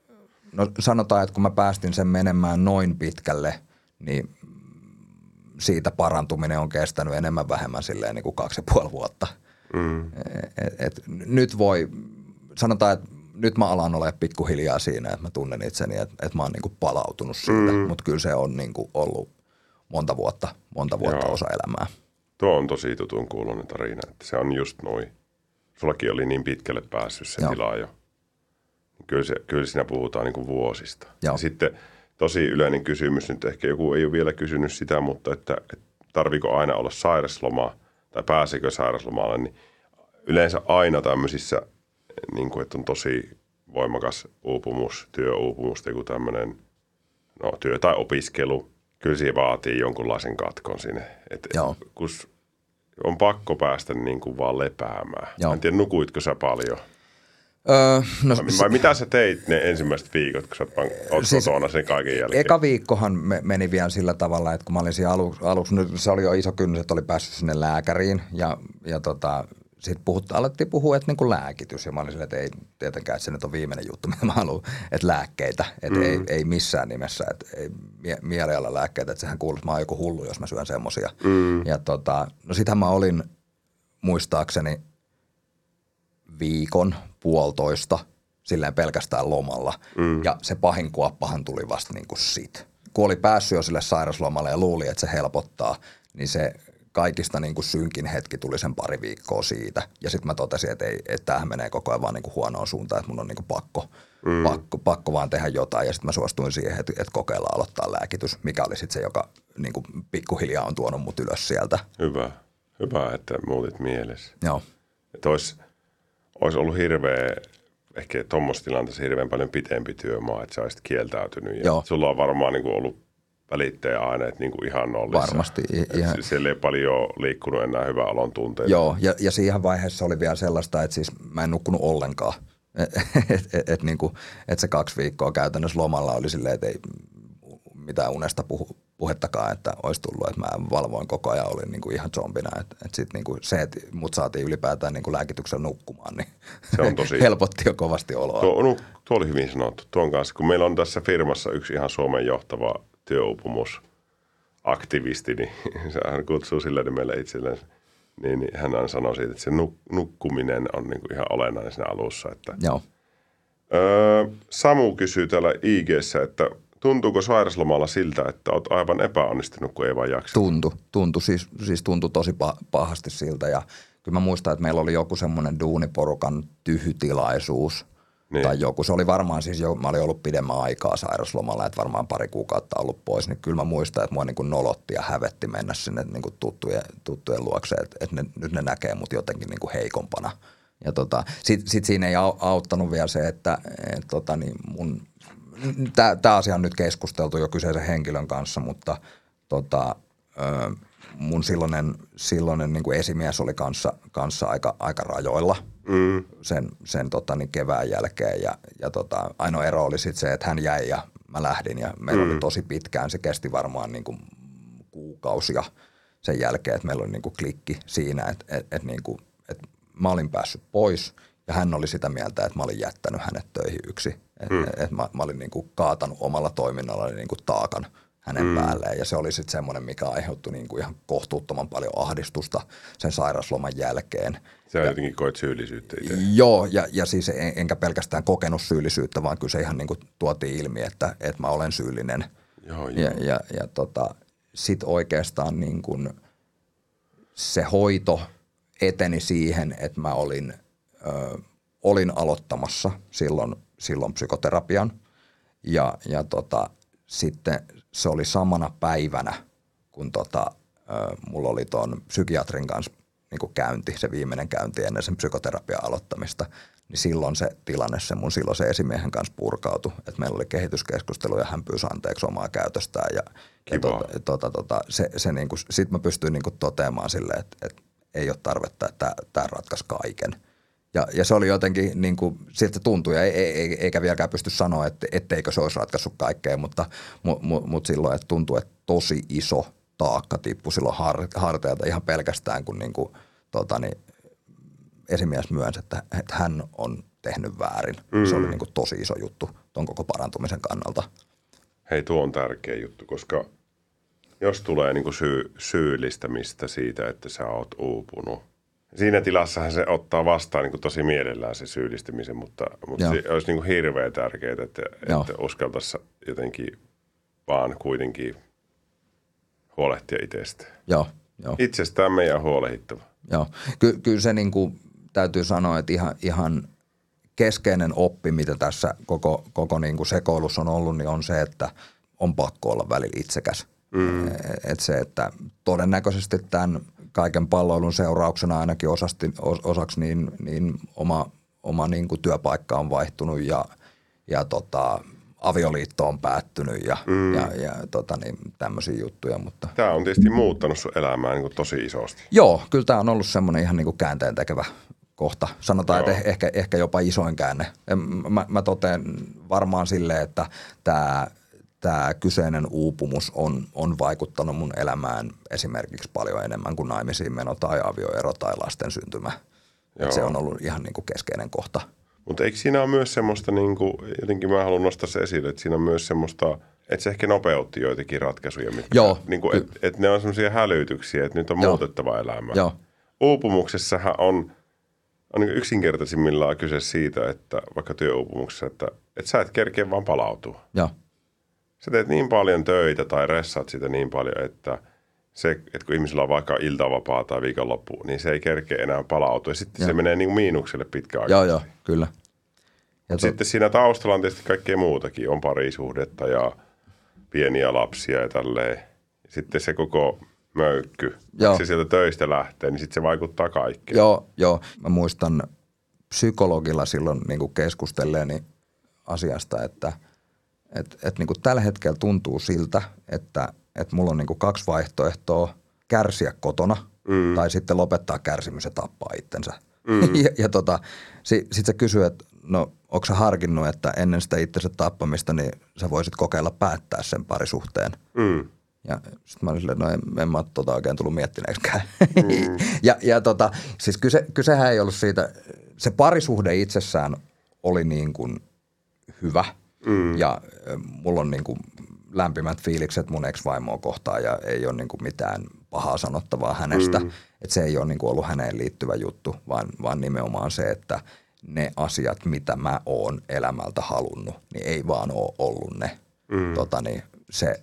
no sanotaan, että kun mä päästin sen menemään noin pitkälle, niin siitä parantuminen on kestänyt enemmän vähemmän silleen niin kuin kaksi ja puoli vuotta. Mm. Et, et, nyt voi, sanotaan, että nyt mä alan olemaan pikkuhiljaa siinä, että mä tunnen itseni, että, että mä oon niin kuin palautunut siitä, mm. mutta kyllä se on niin kuin ollut monta vuotta, monta vuotta Joo. osa elämää. Tuo on tosi tutun kuuloinen tarina, että se on just noin. Sullakin oli niin pitkälle päässyt se Joo. tila jo. Kyllä, se, kyllä siinä puhutaan niin kuin vuosista. Ja sitten tosi yleinen kysymys, nyt ehkä joku ei ole vielä kysynyt sitä, mutta että, että tarviiko aina olla sairasloma tai pääsekö sairaslomalle, niin yleensä aina tämmöisissä, niin kuin, että on tosi voimakas uupumus, työuupumus tai joku tämmöinen no, työ tai opiskelu, kyllä se vaatii jonkunlaisen katkon sinne. Että kun on pakko päästä niin kuin vaan lepäämään. Joo. En tiedä, nukuitko sä paljon? Öö, no, vai, vai mitä sä teit ne ensimmäiset viikot, kun sä oot siis kotona sen kaiken jälkeen? Eka viikkohan me, meni vielä sillä tavalla, että kun mä olin siinä aluksi, aluksi nyt se oli jo iso kynnys, että oli päässyt sinne lääkäriin ja, ja tota, sitten puhut, alettiin puhua, että niin kuin lääkitys ja mä olin silleen, että ei tietenkään, että se nyt on viimeinen juttu, mitä mä haluan, että lääkkeitä, että mm. ei, ei missään nimessä, että ei mie- mieliala lääkkeitä, että sehän kuulisi, mä oon joku hullu, jos mä syön semmosia. Mm. Ja tota, no sitähän mä olin muistaakseni viikon, puolitoista, silleen pelkästään lomalla mm. ja se pahin kuoppahan tuli vasta niin kuin sit. Kun oli päässyt jo sille sairaslomalle ja luuli, että se helpottaa, niin se kaikista niin kuin synkin hetki tuli sen pari viikkoa siitä. Ja sitten mä totesin, että, ei, että tämähän menee koko ajan vaan niin kuin huonoon suuntaan, että mun on niin kuin pakko, mm. pakko, pakko vaan tehdä jotain. Ja sitten mä suostuin siihen, että, että kokeillaan aloittaa lääkitys, mikä oli sitten se, joka niin kuin pikkuhiljaa on tuonut mut ylös sieltä. Hyvä. Hyvä, että muutit mielessä. Joo. Että olisi, olisi ollut hirveä, ehkä tuommoisessa tilanteessa hirveän paljon pitempi työmaa, että sä olisit kieltäytynyt. Ja Joo. Sulla on varmaan niin kuin ollut välittäjäaineet niin kuin ihan nollissa. Varmasti. Ihan. Siellä ei paljon liikkunut enää hyvää olon tunteita. Joo, ja, ja siihen vaiheessa oli vielä sellaista, että siis mä en nukkunut ollenkaan. Että et, et, niin et se kaksi viikkoa käytännössä lomalla oli silleen, että ei mitään unesta puhu, puhettakaan, että olisi tullut, että mä valvoin koko ajan, olin niin kuin ihan zombina. Että et sit niin kuin se, että mut saatiin ylipäätään niin kuin lääkityksellä nukkumaan, niin se on tosi helpotti jo kovasti oloa. Tuo, no, tuo oli hyvin sanottu. Tuon kanssa, kun meillä on tässä firmassa yksi ihan Suomen johtava työuupumusaktivisti, niin hän kutsuu sillä nimellä itselleen, niin, niin hän aina sanoo siitä, että se nuk- nukkuminen on niin kuin ihan olennainen siinä alussa. Että, Joo. Öö, Samu kysyy täällä I G:ssä, että tuntuuko sairaslomalla siltä, että olet aivan epäonnistunut, kun ei vaan jaksa? Tuntui, tuntui siis, siis tuntui tosi pahasti siltä ja kyllä mä muistan, että meillä oli joku semmoinen duuniporukan tyhytilaisuus niin. Tai joku. Se oli varmaan siis jo, mä olin ollut pidemmän aikaa sairaslomalla, että varmaan pari kuukautta ollut pois, niin kyllä mä muistan, että mua niin kuin nolotti ja hävetti mennä sinne niin kuin tuttujen, tuttujen luokse, että, että ne, nyt ne näkee mut jotenkin niin kuin heikompana. Ja tota, sit, sit siinä ei auttanut vielä se, että et, tota, niin mun Tämä asia on nyt keskusteltu jo kyseisen henkilön kanssa, mutta tota, ö, mun silloinen, silloinen niin kuin esimies oli kanssa, kanssa aika, aika rajoilla mm. sen, sen tota, niin kevään jälkeen. Ja, ja tota, ainoa ero oli sitten se, että hän jäi ja mä lähdin ja meillä mm. oli tosi pitkään. Se kesti varmaan niin kuin kuukausia sen jälkeen, että meillä oli niin kuin klikki siinä, että et, et, niin kuin, että mä olin päässyt pois ja hän oli sitä mieltä, että mä olin jättänyt hänet töihin yksi. Että mm. et mä, mä olin niinku kaatanut omalla toiminnallani niinku taakan hänen mm. päälleen. Ja se oli sitten semmoinen, mikä aiheuttui niinku ihan kohtuuttoman paljon ahdistusta sen sairasloman jälkeen. Sä jotenkin koit syyllisyyttä itse. Joo, ja, ja siis en, enkä pelkästään kokenut syyllisyyttä, vaan kyllä se ihan niinku tuotiin ilmi, että, että mä olen syyllinen. Joo, ja joo. ja, ja tota, sitten oikeastaan niinku se hoito eteni siihen, että mä olin, ö, olin aloittamassa silloin silloin psykoterapian ja, ja tota, sitten se oli samana päivänä, kun tota, ö, mulla oli tuon psykiatrin kanssa niin käynti, se viimeinen käynti ennen sen psykoterapian aloittamista, niin silloin se tilanne se mun silloin se esimiehen kanssa purkautui, että meillä oli kehityskeskustelu ja hän pyysi anteeksi omaa käytöstään ja, ja tota, tota, tota, se, se niin kuin, sit mä pystyin niin kuin toteamaan silleen, että, että ei ole tarvetta, että tämä ratkaisi kaiken. Ja, ja se oli jotenkin, niin kuin, siltä tuntui, ja ei, ei, eikä vieläkään pysty sanoa, että etteikö se olisi ratkaissut kaikkea, mutta mu, mu, mut silloin että tuntui, että tosi iso taakka tippui silloin har, harteilta ihan pelkästään, kun niin kuin, tota, niin, esimies myönsi, että, että hän on tehnyt väärin. Mm. Se oli niin kuin, tosi iso juttu ton koko parantumisen kannalta. Hei, tuo on tärkeä juttu, koska jos tulee niin kuin syy, syyllistämistä siitä, että sä oot uupunut, siinä tilassahan se ottaa vastaan niin kuin tosi mielellään se syyllistymisen, mutta, mutta se olisi niin kuin hirveän tärkeää, että, että uskaltaisi jotenkin vaan kuitenkin huolehtia itsestä. Joo, joo. Itsestään meidän huolehdittava. Joo, Ky- kyllä se niin kuin, täytyy sanoa, että ihan, ihan keskeinen oppi, mitä tässä koko, koko niin kuin sekoilussa on ollut, niin on se, että on pakko olla välillä itsekäs. Mm. Että se, että todennäköisesti tämän kaiken palloilun seurauksena ainakin osasti, osaksi niin, niin oma, oma niin kuin työpaikka on vaihtunut ja, ja tota, avioliitto on päättynyt ja, mm. ja, ja tota, niin, tämmöisiä juttuja. Mutta tämä on tietysti muuttanut sun elämää niin kuin tosi isosti. Joo, kyllä tämä on ollut semmoinen ihan niin kuin käänteen tekevä kohta. Sanotaan, Joo. että ehkä, ehkä jopa isoin käänne. Mä, mä totean varmaan silleen, että tämä Tämä kyseinen uupumus on, on vaikuttanut mun elämään esimerkiksi paljon enemmän kuin naimisiin meno tai avioero tai lasten syntymä. Se on ollut ihan niin kuin keskeinen kohta. Mutta eikö siinä ole myös semmoista, niin kuin, jotenkin mä haluan nostaa se esille, että siinä on myös semmoista, että se ehkä nopeutti joitakin ratkaisuja, mitkä, Joo. Niin kuin, että et ne on semmoisia hälytyksiä, että nyt on Joo. muutettava elämä. Joo. Uupumuksessahan on, on niin yksinkertaisimmillaan kyse siitä, että vaikka työuupumuksessa, että, että sä et kerkeä vaan palautua. Joo. Sä teet niin paljon töitä tai ressaat sitä niin paljon, että, se, että kun ihmisillä on vaikka iltavapaa tai viikonloppu, niin se ei kerkeä enää palautua. Ja sitten Joo. se menee niin kuin miinukselle pitkäaikaisesti. Joo, joo, kyllä. Ja sitten tot... siinä taustalla on tietysti kaikkea muutakin. On parisuhdetta ja pieniä lapsia ja tälleen. Sitten se koko möykky, kun se sieltä töistä lähtee, niin sitten se vaikuttaa kaikkeen. Joo, joo. Mä muistan psykologilla silloin niin kuin keskustelleeni asiasta, että et, et niin kuin tällä hetkellä tuntuu siltä, että et mulla on niin kuin kaksi vaihtoehtoa: kärsiä kotona mm. tai sitten lopettaa kärsimys ja tappaa itsensä. Mm. ja ja tota, si, sitten se kysyy, että no onko sä harkinnut, että ennen sitä itsensä tappamista, niin sä voisit kokeilla päättää sen parisuhteen. Mm. Ja sitten mä olin silleen, no en, en mä ole tota oikein tullut miettineeksikään. Mm. ja ja tota, siis kyse, kysehän ei ollut siitä, se parisuhde itsessään oli niin kuin hyvä. Mm. Ja mulla on niin kuin lämpimät fiilikset mun ex-vaimoa kohtaan ja ei ole niin kuin mitään pahaa sanottavaa hänestä. Mm. Että se ei ole niin kuin ollut häneen liittyvä juttu, vaan, vaan nimenomaan se, että ne asiat, mitä mä oon elämältä halunnut, niin ei vaan ole ollut ne. Mm. Tota, niin se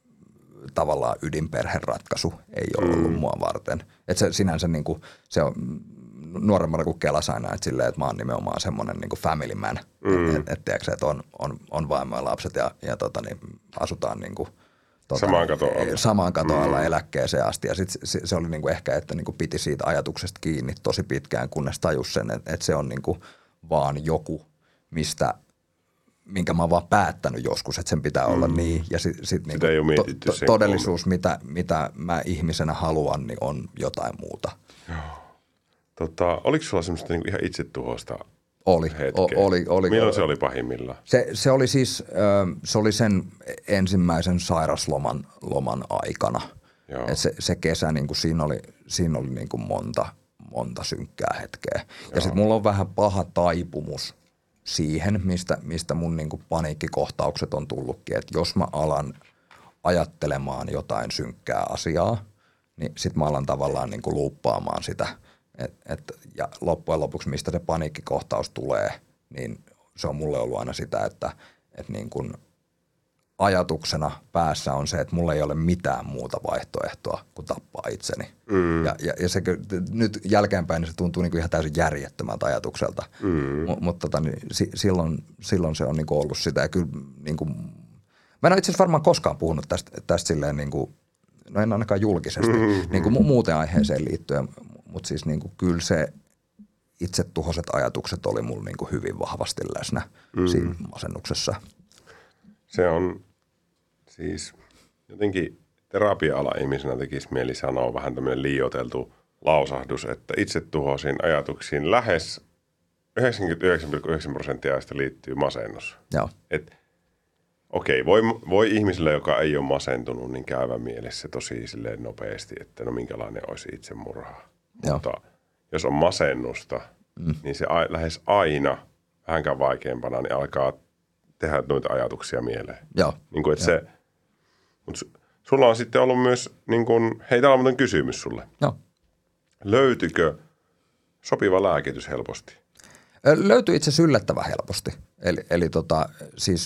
tavallaan ydinperheratkaisu ei ole mm. ollut mua varten. Että se sinänsä niin kuin, se on nuoremmana kuin kelas aina, että silleen, että mä oon nimenomaan semmoinen niin kuin family man. Mm. Että et, et, et on, on, on vaimo ja lapset ja, ja tota, niin asutaan niin kuin, tota, samaan katolla. Samaan katolla mm. eläkkeeseen asti. Ja sitten se, se oli niin kuin ehkä, että niin kuin piti siitä ajatuksesta kiinni tosi pitkään, kunnes tajus sen, että, että se on niin kuin vaan joku, mistä, minkä mä oon vaan päättänyt joskus, että sen pitää mm. olla niin. Ja sitten sit niin to, to, todellisuus, mitä, mitä mä ihmisenä haluan, niin on jotain muuta. Joo. Tota, oliko sulla semmoista niinku ihan itsetuhoista oli, o, oli, oli. Milloin se oli pahimmillaan? Se, se oli siis, se oli sen ensimmäisen sairasloman loman aikana. Et se, se kesä, niin kuin siinä oli, siinä oli niin kuin monta, monta synkkää hetkeä. Joo. Ja sitten mulla on vähän paha taipumus siihen, mistä, mistä mun niin kuin paniikkikohtaukset on tullutkin. Että jos mä alan ajattelemaan jotain synkkää asiaa, niin sitten mä alan tavallaan niin kuin luuppaamaan sitä. Et, et, ja loppujen lopuksi, mistä se paniikkikohtaus tulee, niin se on mulle ollut aina sitä, että et niin kun ajatuksena päässä on se, että mulla ei ole mitään muuta vaihtoehtoa kuin tappaa itseni. Mm. Ja, ja, ja se, nyt jälkeenpäin se tuntuu niin kuin ihan täysin järjettömältä ajatukselta, mm. M- mutta tota, niin, si, silloin, silloin se on niin kuin ollut sitä. Ja kyllä, niin kuin, mä en ole itse asiassa varmaan koskaan puhunut tästä, tästä silleen, niin kuin, no en ainakaan julkisesti, mm-hmm. niin kuin muuten aiheeseen liittyen. Mutta siis niinku kyllä se itsetuhoiset ajatukset oli mulla niinku hyvin vahvasti läsnä mm. siinä masennuksessa. Se on siis jotenkin terapia-ala ihmisenä tekisi mieli sanoa vähän tämmöinen liioiteltu lausahdus, että itsetuhoisiin ajatuksiin lähes yhdeksänkymmentäyhdeksän pilkku yhdeksän prosenttia ajasta liittyy masennus. Joo. Et, okei, voi, voi ihmiselle, joka ei ole masentunut, niin käyvä mielessä tosi silleen nopeasti, että no minkälainen olisi itsemurha. Mutta Joo. jos on masennusta, mm. niin se a, lähes aina vähänkään vaikeampana, niin alkaa tehdä noita ajatuksia mieleen. Joo. Niin kuin, että se, mutta sulla on sitten ollut myös, niin kuin, hei, täällä on muuten kysymys sulle. Joo. Löytyykö sopiva lääkitys helposti? Löytyy itse asiassa yllättävän helposti. Eli, eli tota, siis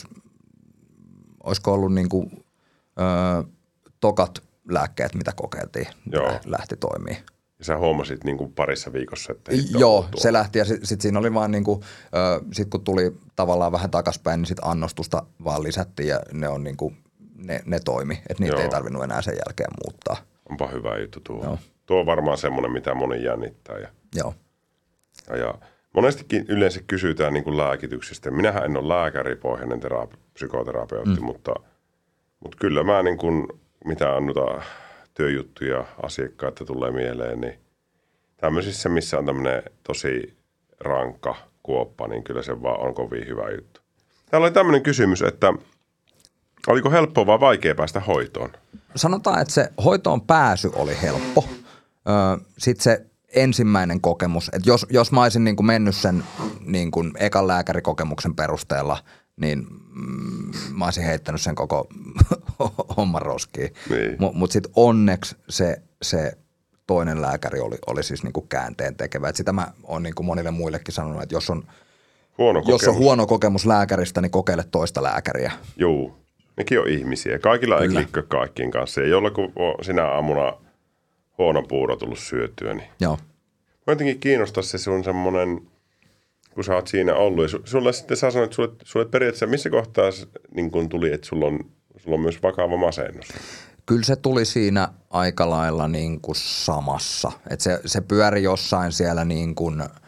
olisiko ollut niin kuin, ö, tokat lääkkeet, mitä kokeiltiin, Joo. lähti toimii. Ja sä huomasit niin kuin parissa viikossa, että Joo, se lähti ja sitten sit siinä oli vaan niin kuin, sitten kun tuli tavallaan vähän takaspäin, niin sitten annostusta vaan lisättiin ja ne on niin kuin, ne, ne toimi. Että niitä Joo. ei tarvinnut enää sen jälkeen muuttaa. Onpa hyvä juttu tuo. Joo. Tuo on varmaan semmoinen, mitä moni jännittää. Ja, Joo. Ja, ja monestikin yleensä kysytään niin kuin lääkityksestä. Minähän en ole lääkäripohjainen terapi- psykoterapeutti, mm. mutta, mutta kyllä mä niin kuin, mitä on noita työjuttuja asiakkaita tulee mieleen, niin tämmöisissä, missä on tämmöinen tosi rankka kuoppa, niin kyllä se vaan on kovin hyvä juttu. Täällä oli tämmöinen kysymys, että oliko helppoa vai vaikea päästä hoitoon? Sanotaan, että se hoitoon pääsy oli helppo. Sitten se ensimmäinen kokemus, että jos, jos mä olisin niin kuin mennyt sen niin kuin ekan lääkärikokemuksen perusteella, niin mm, mä olisin heittänyt sen koko homman roskiin. Niin. Mutta mut sitten onneksi se, se toinen lääkäri oli, oli siis niin kuin käänteen tekevä. Et sitä mä oon niin kuin monille muillekin sanonut, että jos on huono jos on huono kokemus lääkäristä, niin kokeile toista lääkäriä. Joo, nekin on ihmisiä. Kaikilla ei klikkaa kaikkien kanssa. Ja jollakin on sinä aamuna huono puuro tullut syötyä. Niin. Joo. Mä jotenkin kiinnostaa se sun semmoinen, kun sä oot siinä ollut. Ja sulla sitten sä sanoit, että sulle, sulle periaatteessa missä kohtaa niin kun tuli, että sulla on, sulla on myös vakava masennus? Kyllä se tuli siinä aika lailla niin kuin samassa. Et se, se pyöri jossain siellä niin kuin, ö,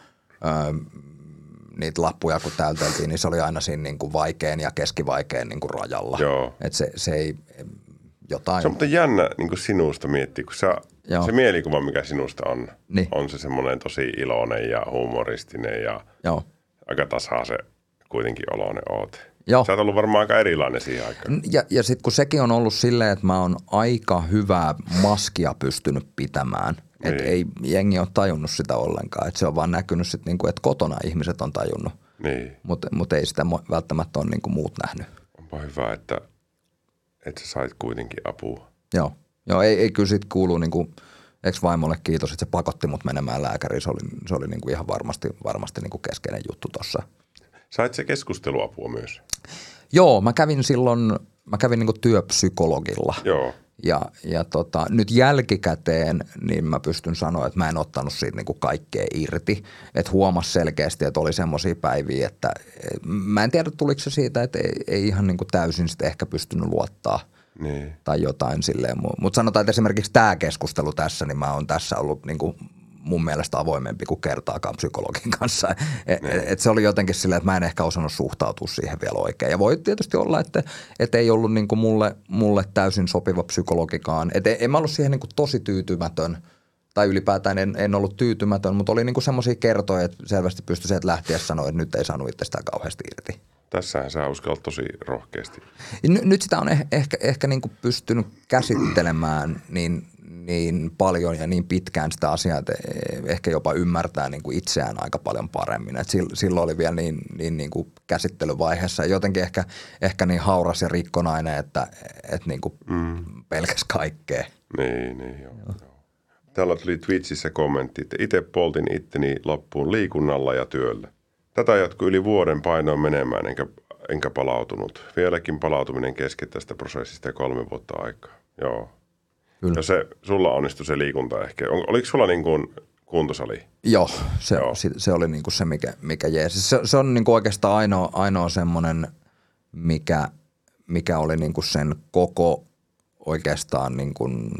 niitä lappuja kun täyteltiin, niin se oli aina siinä niin kuin vaikean ja keskivaikean niin kuin rajalla. Joo. Et se, se ei jotain. Se on mutta jännä niin kuin sinusta miettiä, kun sä, se mielikuva, mikä sinusta on, niin. on se semmoinen tosi iloinen ja humoristinen ja Joo. aika tasaisen kuitenkin oloinen oot. Joo. Sä oot ollut varmaan aika erilainen siihen aikaan. Ja, ja sitten kun sekin on ollut silleen, että mä oon aika hyvää maskia pystynyt pitämään. Niin. Että ei jengi ole tajunnut sitä ollenkaan. Että se on vaan näkynyt sitten, niinku, että kotona ihmiset on tajunnut. Niin. Mutta mut ei sitä välttämättä ole niinku muut nähnyt. Onpa hyvä, että, että sä sait kuitenkin apua. Joo. Joo, ei, ei kyllä sit kuulu niinku, ex-vaimolle kiitos, että se pakotti mut menemään lääkäriin. Se oli, se oli niinku ihan varmasti, varmasti niinku keskeinen juttu tossa. Sait se keskusteluapua myös? Joo, mä kävin silloin, mä kävin niinku työpsykologilla. Joo. Ja, ja tota, nyt jälkikäteen niin mä pystyn sanoa, että mä en ottanut siitä niinku kaikkea irti. Että huomasi selkeästi, että oli semmoisia päiviä, että mä en tiedä tuliko se siitä, että ei, ei ihan niinku täysin sitten ehkä pystynyt luottaa. Niin. Tai jotain silleen. Mutta sanotaan, että esimerkiksi tämä keskustelu tässä, niin mä oon tässä ollut niinku mun mielestä avoimempi kuin kertaakaan psykologin kanssa. Et, et se oli jotenkin silleen, että mä en ehkä osannut suhtautua siihen vielä oikein. Ja voi tietysti olla, että et ei ollut niinku mulle, mulle täysin sopiva psykologikaan. Et en mä ollut siihen niinku tosi tyytymätön tai ylipäätään en, en ollut tyytymätön, mutta oli niinku semmoisia kertoja, että selvästi pystyi sieltä lähteä sanoa, että nyt ei saanut itsestään kauheasti irti. Tässähän sä uskallat tosi rohkeasti. N- nyt sitä on eh- ehkä, ehkä niinku pystynyt käsittelemään niin, niin paljon ja niin pitkään sitä asiaa, että ehkä jopa ymmärtää niinku itseään aika paljon paremmin. Et silloin oli vielä niin, niin niinku käsittelyvaiheessa jotenkin ehkä, ehkä niin hauras ja rikkonainen, että et niinku mm. pelkäs kaikkea. Niin, niin joo. joo. Täällä tuli Twitchissä kommentti, että itse poltin itteni loppuun liikunnalla ja työllä. Tätä jatkui yli vuoden painoon menemään, enkä, enkä palautunut. Vieläkin palautuminen kesken tästä prosessista kolme vuotta aikaa. Joo. Kyllä. Ja se, sulla onnistui se liikunta ehkä. Oliko sulla niin kuin kuntosali? Joo, se, Joo. se, se oli niin kuin se, mikä, mikä jeesi. Se, se on niin kuin oikeastaan ainoa, ainoa semmoinen, mikä, mikä oli niin kuin sen koko oikeastaan niin kuin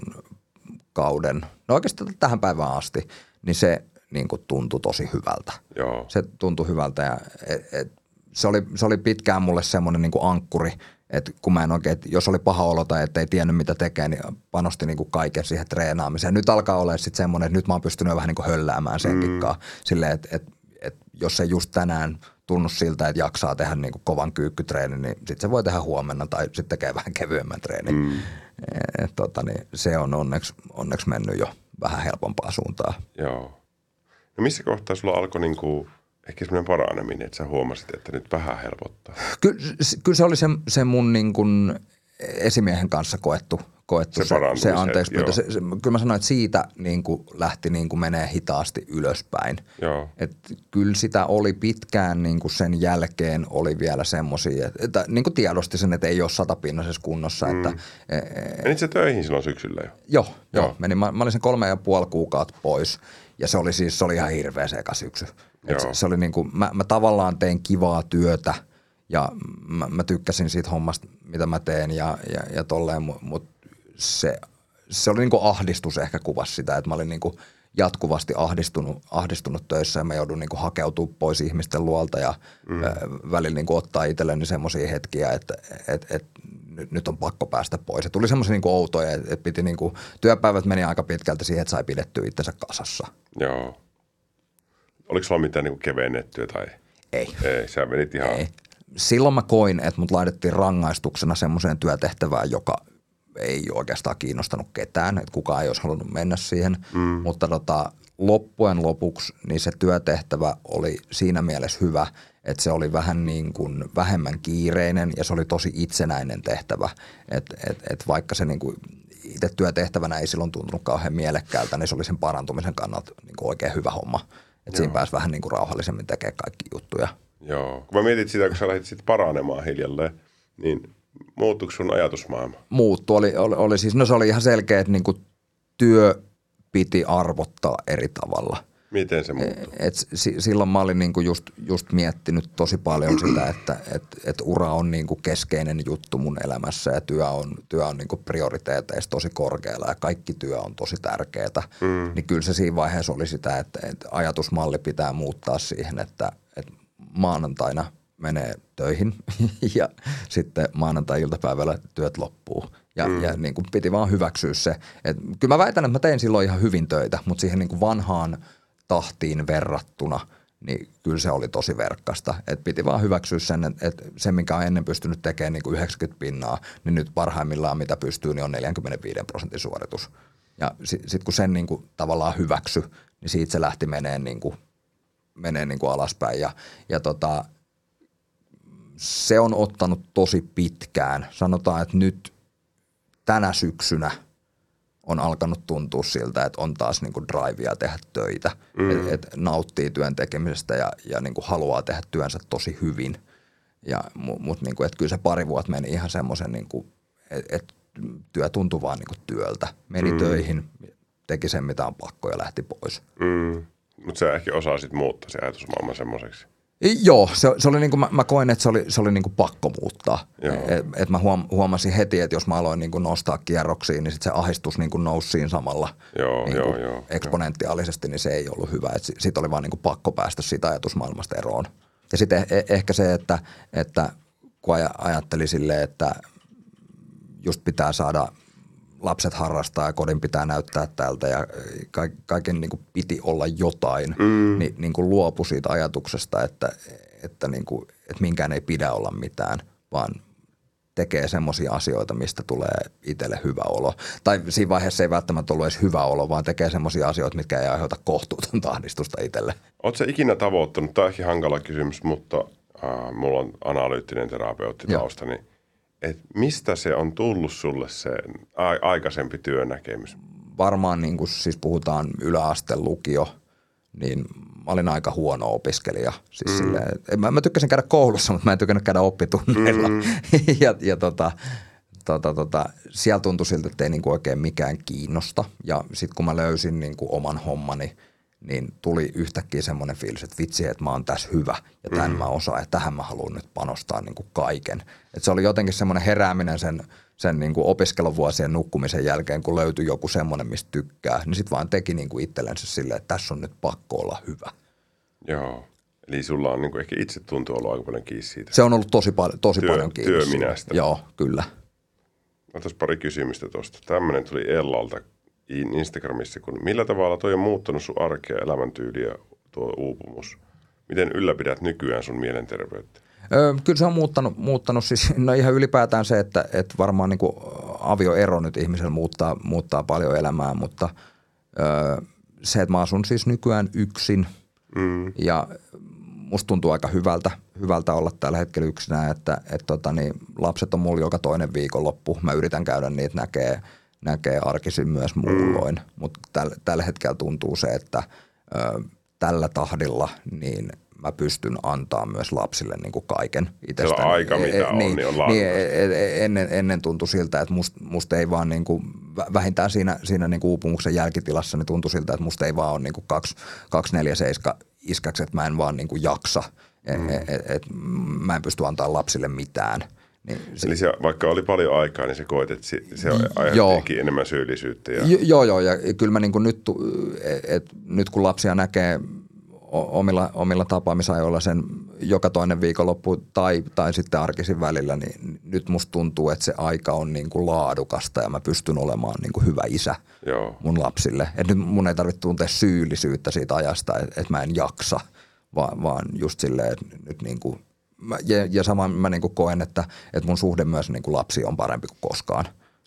kauden, no oikeastaan tähän päivään asti, niin se niin kuin tuntui tosi hyvältä. Joo. Se tuntui hyvältä ja et, et, se, oli, se oli pitkään mulle semmoinen niin kuin ankkuri, että kun mä en oikein, että jos oli paha olo tai ettei tiennyt mitä tekee, niin panosti niin kuin kaiken siihen treenaamiseen. Nyt alkaa olla sitten semmoinen, että nyt mä oon pystynyt vähän niin kuin hölläämään sen kikkaa mm. silleen, että, että, että jos ei just tänään tunnu siltä, että jaksaa tehdä niin kuin kovan kyykkytreenin, niin sitten se voi tehdä huomenna tai sitten tekee vähän kevyemmän treenin. Mm. Et, tota, niin se on onneksi, onneksi mennyt jo vähän helpompaa suuntaan. Joo. No missä kohtaa sulla alkoi niin kuin ehkä semmoinen paraneminen, että sä huomasit, että nyt vähän helpottaa? Kyllä, kyllä se oli se, se mun niin kuin esimiehen kanssa koettu, koettu se, se, se anteeksi pyyntö. Se, se, kyllä mä sanoin, että siitä niin kuin lähti niin kuin menee hitaasti ylöspäin. Joo. Et kyllä sitä oli pitkään niin kuin sen jälkeen oli vielä semmoisia, että, että niin kuin tiedosti sen, että ei ole satapinnaisessa kunnossa. Mm. Että, Menit sä töihin silloin syksyllä jo? Joo, joo. joo. Menin, mä, mä olin sen kolme ja puoli kuukautta pois ja se oli siis se oli ihan hirveä se eka syksy. Et se, se oli niin kuin, mä, mä tavallaan tein kivaa työtä ja mä, mä tykkäsin siitä hommasta, mitä mä teen ja, ja, ja tolleen, mutta se, se oli niin kuin ahdistus ehkä kuvasi sitä, että mä olin niin kuin jatkuvasti ahdistunut, ahdistunut töissä ja mä joudun niin kuin hakeutumaan pois ihmisten luolta ja mm. välillä niin kuin ottaa itselleni semmoisia hetkiä, että et, et, nyt, nyt on pakko päästä pois. Ja tuli semmoisia niin kuin outoja, että et piti niin kuin, työpäivät meni aika pitkältä siihen, että sai pidettyä itsensä kasassa. Joo. Oliko sulla mitään niin kuin kevennettyä tai? Ei. Ei, sä menit ihan. Ei. Silloin mä koin, että mut laitettiin rangaistuksena semmoiseen työtehtävään, joka ei oikeastaan kiinnostanut ketään, että kukaan ei olisi halunnut mennä siihen, mm. mutta tota, loppujen lopuksi niin se työtehtävä oli siinä mielessä hyvä, että se oli vähän niin kuin vähemmän kiireinen ja se oli tosi itsenäinen tehtävä. Että et, et vaikka se niin kuin itse työtehtävänä ei silloin tuntunut kauhean mielekkäältä, niin se oli sen parantumisen kannalta niin kuin oikein hyvä homma. Että siinä pääsi vähän niin kuin rauhallisemmin tekemään kaikki juttuja. Joo. Kun mä mietit sitä, kun sä lähdit sitten paranemaan hiljalleen, niin muuttuiko sun ajatusmaailma? Muuttu. Oli, oli, oli siis, no se oli ihan selkeä, että niin kuin työ piti arvottaa eri tavalla. Miten se muuttui? Et silloin mä olin niinku just, just miettinyt tosi paljon sitä, että et, et ura on niinku keskeinen juttu mun elämässä ja työ on, työ on niinku prioriteeteissa tosi korkealla ja kaikki työ on tosi tärkeää. Mm. Niin kyllä se siinä vaiheessa oli sitä, että, että ajatusmalli pitää muuttaa siihen, että, että maanantaina menee töihin ja sitten maanantai-iltapäivällä työt loppuu. Ja, mm. ja niin kuin piti vaan hyväksyä se. Et kyllä mä väitän, että mä tein silloin ihan hyvin töitä, mutta siihen niin kuin vanhaan tahtiin verrattuna, niin kyllä se oli tosi verkkasta. Et piti vaan hyväksyä sen, että et se, mikä on ennen pystynyt tekemään niin kuin yhdeksänkymmentä pinnaa, niin nyt parhaimmillaan mitä pystyy, niin on neljäkymmentäviisi prosentin suoritus. Ja sitten sit kun sen niin kuin tavallaan hyväksy, niin siitä se lähti menee niin kuin, menee niin kuin alaspäin. Ja, ja tota, se on ottanut tosi pitkään. Sanotaan, että nyt tänä syksynä on alkanut tuntua siltä, että on taas niinku drivea tehdä töitä, mm. että et nauttii työn tekemisestä ja, ja niinku haluaa tehdä työnsä tosi hyvin. Ja, mutta niinku, et kyllä se pari vuotta meni ihan semmoisen, niinku, että et työ tuntui vaan niinku työltä. Meni mm. töihin, teki sen mitä on pakko ja lähti pois. Mm. Mutta sä ehkä osasit muuttaa se ajatusmaailman semmoiseksi. Joo, se, se oli niinku, mä, mä koin, että se oli, se oli niinku pakko muuttaa. Et, et mä huom, huomasin heti, että jos mä aloin niinku nostaa kierroksiin, niin sit se ahdistus niinku nousi siinä samalla joo, niinku joo, joo, eksponentiaalisesti, niin se ei ollut hyvä. Sitten oli vaan niinku pakko päästä siitä ajatusmaailmasta eroon. Ja sitten eh, ehkä se, että, että kun ajatteli silleen, että just pitää saada lapset harrastaa ja kodin pitää näyttää tältä ja kaiken niin kuin piti olla jotain, mm. niin, niin kuin luopui siitä ajatuksesta, että, että, niin kuin, että minkään ei pidä olla mitään, vaan tekee semmoisia asioita, mistä tulee itselle hyvä olo. Tai siinä vaiheessa ei välttämättä ollut edes hyvä olo, vaan tekee semmoisia asioita, mitkä ei aiheuta kohtuutonta ahdistusta itselle. Oletko sä ikinä tavoittanut, tämä on ehkä hankala kysymys, mutta äh, mulla on analyyttinen terapeutti tausta, niin että mistä se on tullut sulle se a- aikaisempi työnäkemys? Varmaan niin kuin siis puhutaan yläasteen lukio, niin mä olin aika huono opiskelija. Siis mm. silleen, mä, mä tykkäsin käydä koulussa, mutta mä en tykännyt käydä oppitunneilla. Mm. ja ja tota, tota, tota, siellä tuntui siltä, että ei niin kuin oikein mikään kiinnosta. Ja sitten kun mä löysin niin kuin oman hommani, niin tuli yhtäkkiä semmoinen fiilis, että vitsi, että mä oon tässä hyvä ja tämän mm. mä osaan ja tähän mä haluan nyt panostaa niin kuin kaiken. Et se oli jotenkin semmoinen herääminen sen, sen niin kuin opiskeluvuosien nukkumisen jälkeen, kun löytyi joku semmoinen, mistä tykkää, niin sitten vaan teki niin kuin itsellensä silleen, että tässä on nyt pakko olla hyvä. Joo, eli sulla on niin kuin ehkä itse tuntuu ollut aika paljon kiinni siitä. Se on ollut tosi, pal- tosi Työ, paljon kiinni. Työminästä. Joo, kyllä. Otas pari kysymystä tuosta. Tämmöinen tuli Ellalta Instagramissa, kun millä tavalla toi on muuttanut sun arkea, elämäntyyliä, tuo uupumus? Miten ylläpidät nykyään sun mielenterveyttä? Öö, kyllä se on muuttanut, muuttanut siis, no ihan ylipäätään se, että, että varmaan niin kuin avioero nyt ihmisellä muuttaa, muuttaa paljon elämää, mutta öö, se, että mä asun siis nykyään yksin mm. ja musta tuntuu aika hyvältä, hyvältä olla tällä hetkellä yksinään, että et tota, niin, lapset on mulla joka toinen viikonloppu. Mä yritän käydä niitä näkee näkee arkisin myös muulloin, mm. mutta täl, tällä hetkellä tuntuu se, että ö, tällä tahdilla niin mä pystyn antaa myös lapsille niin kuin kaiken itsestäni. Se on aika, mitä e, on, niin, niin on niin, ennen, ennen tuntui siltä, että musta must ei vaan niin kuin, vähintään siinä, siinä niin kuin uupumuksen jälkitilassa, niin tuntui siltä, että musta ei vaan ole niin kuin kaksi, kaksi neljä seiska iskäksi, että mä en vaan niin kuin jaksa, mm. että et, et, mä en pysty antaa lapsille mitään. Niin se, Eli se, vaikka oli paljon aikaa, niin se koet, että se, se aiheuttaakin enemmän syyllisyyttä. Ja... Joo, joo, ja kyllä mä niin kuin nyt, et, nyt kun lapsia näkee omilla, omilla tapaamisajoilla sen joka toinen viikonloppu tai, tai sitten arkisin välillä, niin nyt musta tuntuu, että se aika on niin kuin laadukasta ja mä pystyn olemaan niin kuin hyvä isä joo. mun lapsille. Että nyt mun ei tarvitse tuntea syyllisyyttä siitä ajasta, että, että mä en jaksa, vaan, vaan just silleen, että nyt niin kuin ja, ja samaan mä niin kuin koen, että, että mun suhde myös niin kuin lapsi on parempi kuin koskaan.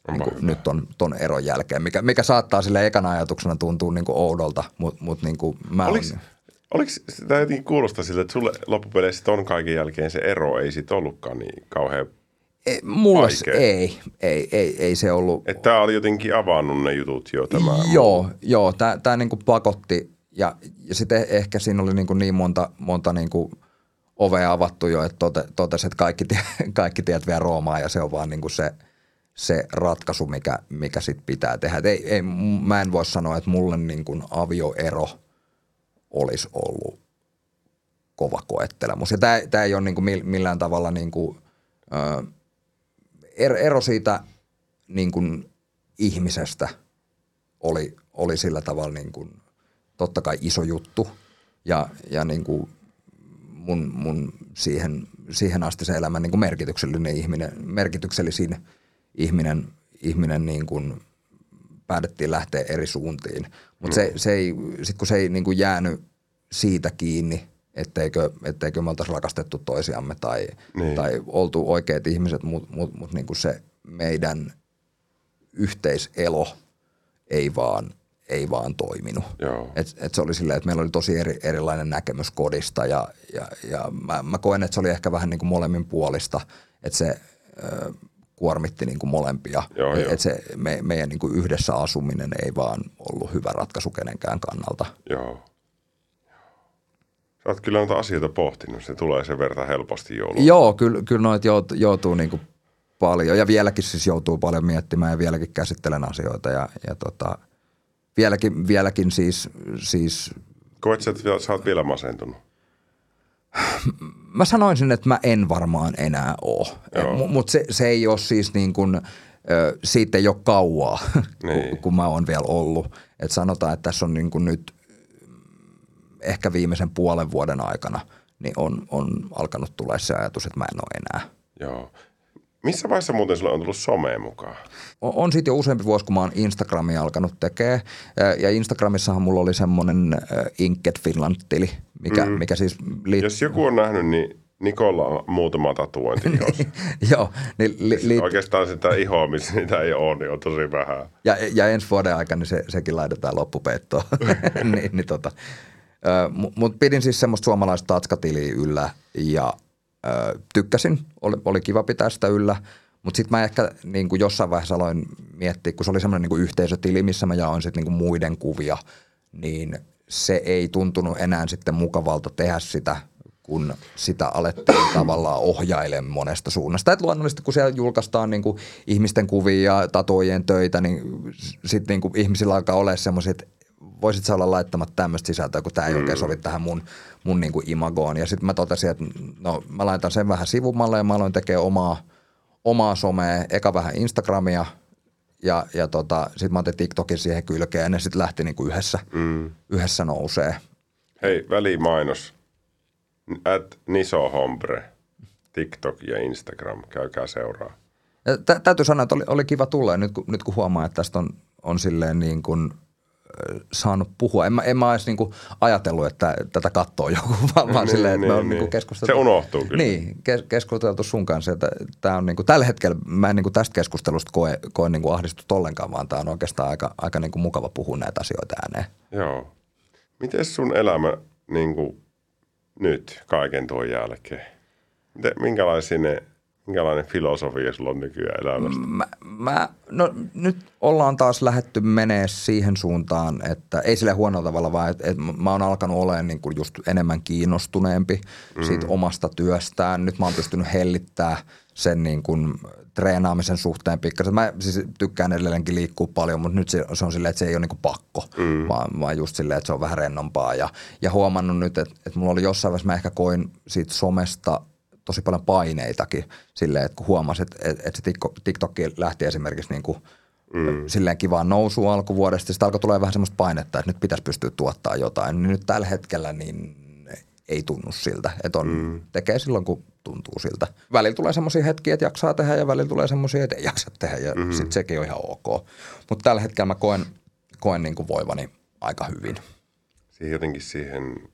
niin kuin nyt on ton eron jälkeen, mikä, mikä saattaa sille ekana ajatuksena tuntua niin kuin oudolta, mutta mut niin kuin mä Oliks, on... Oliko tämä jotenkin kuulostaa siltä, että sulle loppupeleissä ton kaiken jälkeen se ero ei sit ollutkaan niin kauhean ei, mulle vaikea? Ei, ei, ei, ei se ollut... Että tämä oli jotenkin avannut ne jutut jo tämä. Joo, joo tämä niin kuin pakotti ja, ja sitten ehkä siinä oli niin, kuin niin monta, monta niin kuin ovea avattu jo, että tote, totesi, että kaikki, tie, kaikki tiet vie Roomaan ja se on vaan niin kuin se, se ratkaisu, mikä, mikä sitten pitää tehdä. Et ei, ei, mä en voi sanoa, että mulle niin kuin avioero olisi ollut kova koettelemus. Ja tämä, tämä ei ole niin kuin millään tavalla niin kuin, ö, ero siitä niin kuin ihmisestä oli, oli sillä tavalla niin kuin, totta kai iso juttu ja, ja niin kuin mun, mun siihen, siihen asti se elämän niin kuin merkityksellinen ihminen, merkityksellisin ihminen, ihminen niin kuin päätettiin lähteä eri suuntiin. Mutta se, se ei, sit kun se ei niin kuin jäänyt siitä kiinni, etteikö, etteikö me oltaisi rakastettu toisiamme tai, niin. tai oltu oikeat ihmiset, mutta mut, mut niin kuin se meidän yhteiselo ei vaan, ei vaan toiminut. Et, et se oli silleen, että meillä oli tosi eri, erilainen näkemys kodista ja, ja, ja mä, mä koen, että se oli ehkä vähän niin kuin molemmin puolista, että se ö, kuormitti niin kuin molempia. Että se me, meidän niin kuin yhdessä asuminen ei vaan ollut hyvä ratkaisu kenenkään kannalta. Joo. Sä oot kyllä noita asioita pohtinut, se tulee sen verran helposti joulun. Joo, kyllä, kyllä noita joutuu, joutuu niin kuin paljon ja vieläkin siis joutuu paljon miettimään ja vieläkin käsittelen asioita ja, ja tota, vieläkin, vieläkin siis, siis... Koet sä, että sä oot vielä masentunut? Mä sanoisin, että mä en varmaan enää ole, mutta se, se ei ole siis niin kuin, siitä ei ole kauaa, niin. kun, kun mä oon vielä ollut. Et sanotaan, että tässä on niin kuin nyt ehkä viimeisen puolen vuoden aikana niin on, on alkanut tulla se ajatus, että mä en ole enää. Joo. Missä vaiheessa muuten sulle on tullut someen mukaan? On, on sitten jo useampi vuosi, kun mä oon Instagramia alkanut tekemään. Ja Instagramissahan mulla oli semmoinen Inked Finland-tili, mikä, mm. mikä siis liittyy... Jos joku on nähnyt, niin Nikolla on muutama tatuointi. Joo. Niin li, li, Oikeastaan sitä ihoa, missä niitä ei ole, niin on tosi vähän. Ja, ja ensi vuoden aikana niin se, sekin laitetaan loppupeittoon. niin, niin tota. Mutta pidin siis semmoista suomalaista tatskatiliä yllä ja ö, tykkäsin. Oli, oli kiva pitää sitä yllä. Mutta sitten mä ehkä niin kuin jossain vaiheessa aloin miettiä, kun se oli semmoinen niin kuin yhteisötili, missä mä jaoin sitten niin kuin muiden kuvia, niin se ei tuntunut enää sitten mukavalta tehdä sitä, kun sitä alettiin tavallaan ohjailemaan monesta suunnasta. Että luonnollisesti, kun siellä julkaistaan niin kuin ihmisten kuvia ja tatuojien töitä, niin sitten niin kuin ihmisillä alkaa olla semmoisia, että voisit sä olla laittamatta tämmöistä sisältöä, kun tämä ei mm. oikein sovi tähän mun, mun niin kuin imagoon. Ja sitten mä totesin, että no mä laitan sen vähän sivumalle ja mä aloin tekemään omaa, omaa somea, eka vähän Instagramia ja, ja tota, sitten mä otin TikTokin siihen kylkeen ja ne sitten lähti niin kuin yhdessä, mm. yhdessä nousee. Hei, välimainos. At Niso Hombre, TikTok ja Instagram, käykää seuraa. Tä, täytyy sanoa, että oli, oli kiva tulla nyt kun, nyt kun huomaa, että tästä on, on silleen niin kuin saanut puhua. En mä, en mä edes niin kuin ajatellut, että tätä katsoo joku, vaan, niin, vaan silleen, että niin, me on niin. niin keskusteltu. Se unohtuu kyllä. Niin, keskusteltu sun kanssa, että tämä on niin kuin, tällä hetkellä mä en niin kuin tästä keskustelusta koe, koe niin kuin ahdistut ollenkaan, vaan tämä on oikeastaan aika, aika niin kuin mukava puhua näitä asioita ääneen. Joo. Miten sun elämä niin kuin nyt kaiken tuon jälkeen? Miten, minkälainen, minkälainen filosofia sulla on nykyään elämästä? Mä, mä, no nyt ollaan taas lähdetty menee siihen suuntaan, että ei sille huonolla tavalla, vaan että, että mä oon alkanut olemaan niin kuin just enemmän kiinnostuneempi mm. siitä omasta työstään. Nyt mä oon pystynyt hellittää sen niin kuin treenaamisen suhteen pikkasen. Mä siis tykkään edelleenkin liikkua paljon, mutta nyt se, se on silleen, että se ei ole niin kuin pakko, mm. vaan, vaan just silleen, että se on vähän rennompaa. Ja, ja huomannut nyt, että, että mulla oli jossain vaiheessa, mä ehkä koin siitä somesta tosi paljon paineitakin silleen, että kun huomasin, että, että se TikTok lähti esimerkiksi niin kuin mm. silleen kivaan nousuun alkuvuodesta. Sitten alkoi tulee vähän semmoista painetta, että nyt pitäisi pystyä tuottaa jotain. Niin nyt tällä hetkellä niin ei tunnu siltä, että on, mm. tekee silloin, kun tuntuu siltä. Välillä tulee semmoisia hetkiä, että jaksaa tehdä ja välillä tulee semmoisia, että ei jaksa tehdä ja mm-hmm. sitten sekin on ihan ok. Mutta tällä hetkellä mä koen, koen niin kuin voivani aika hyvin. Siihen jotenkin siihen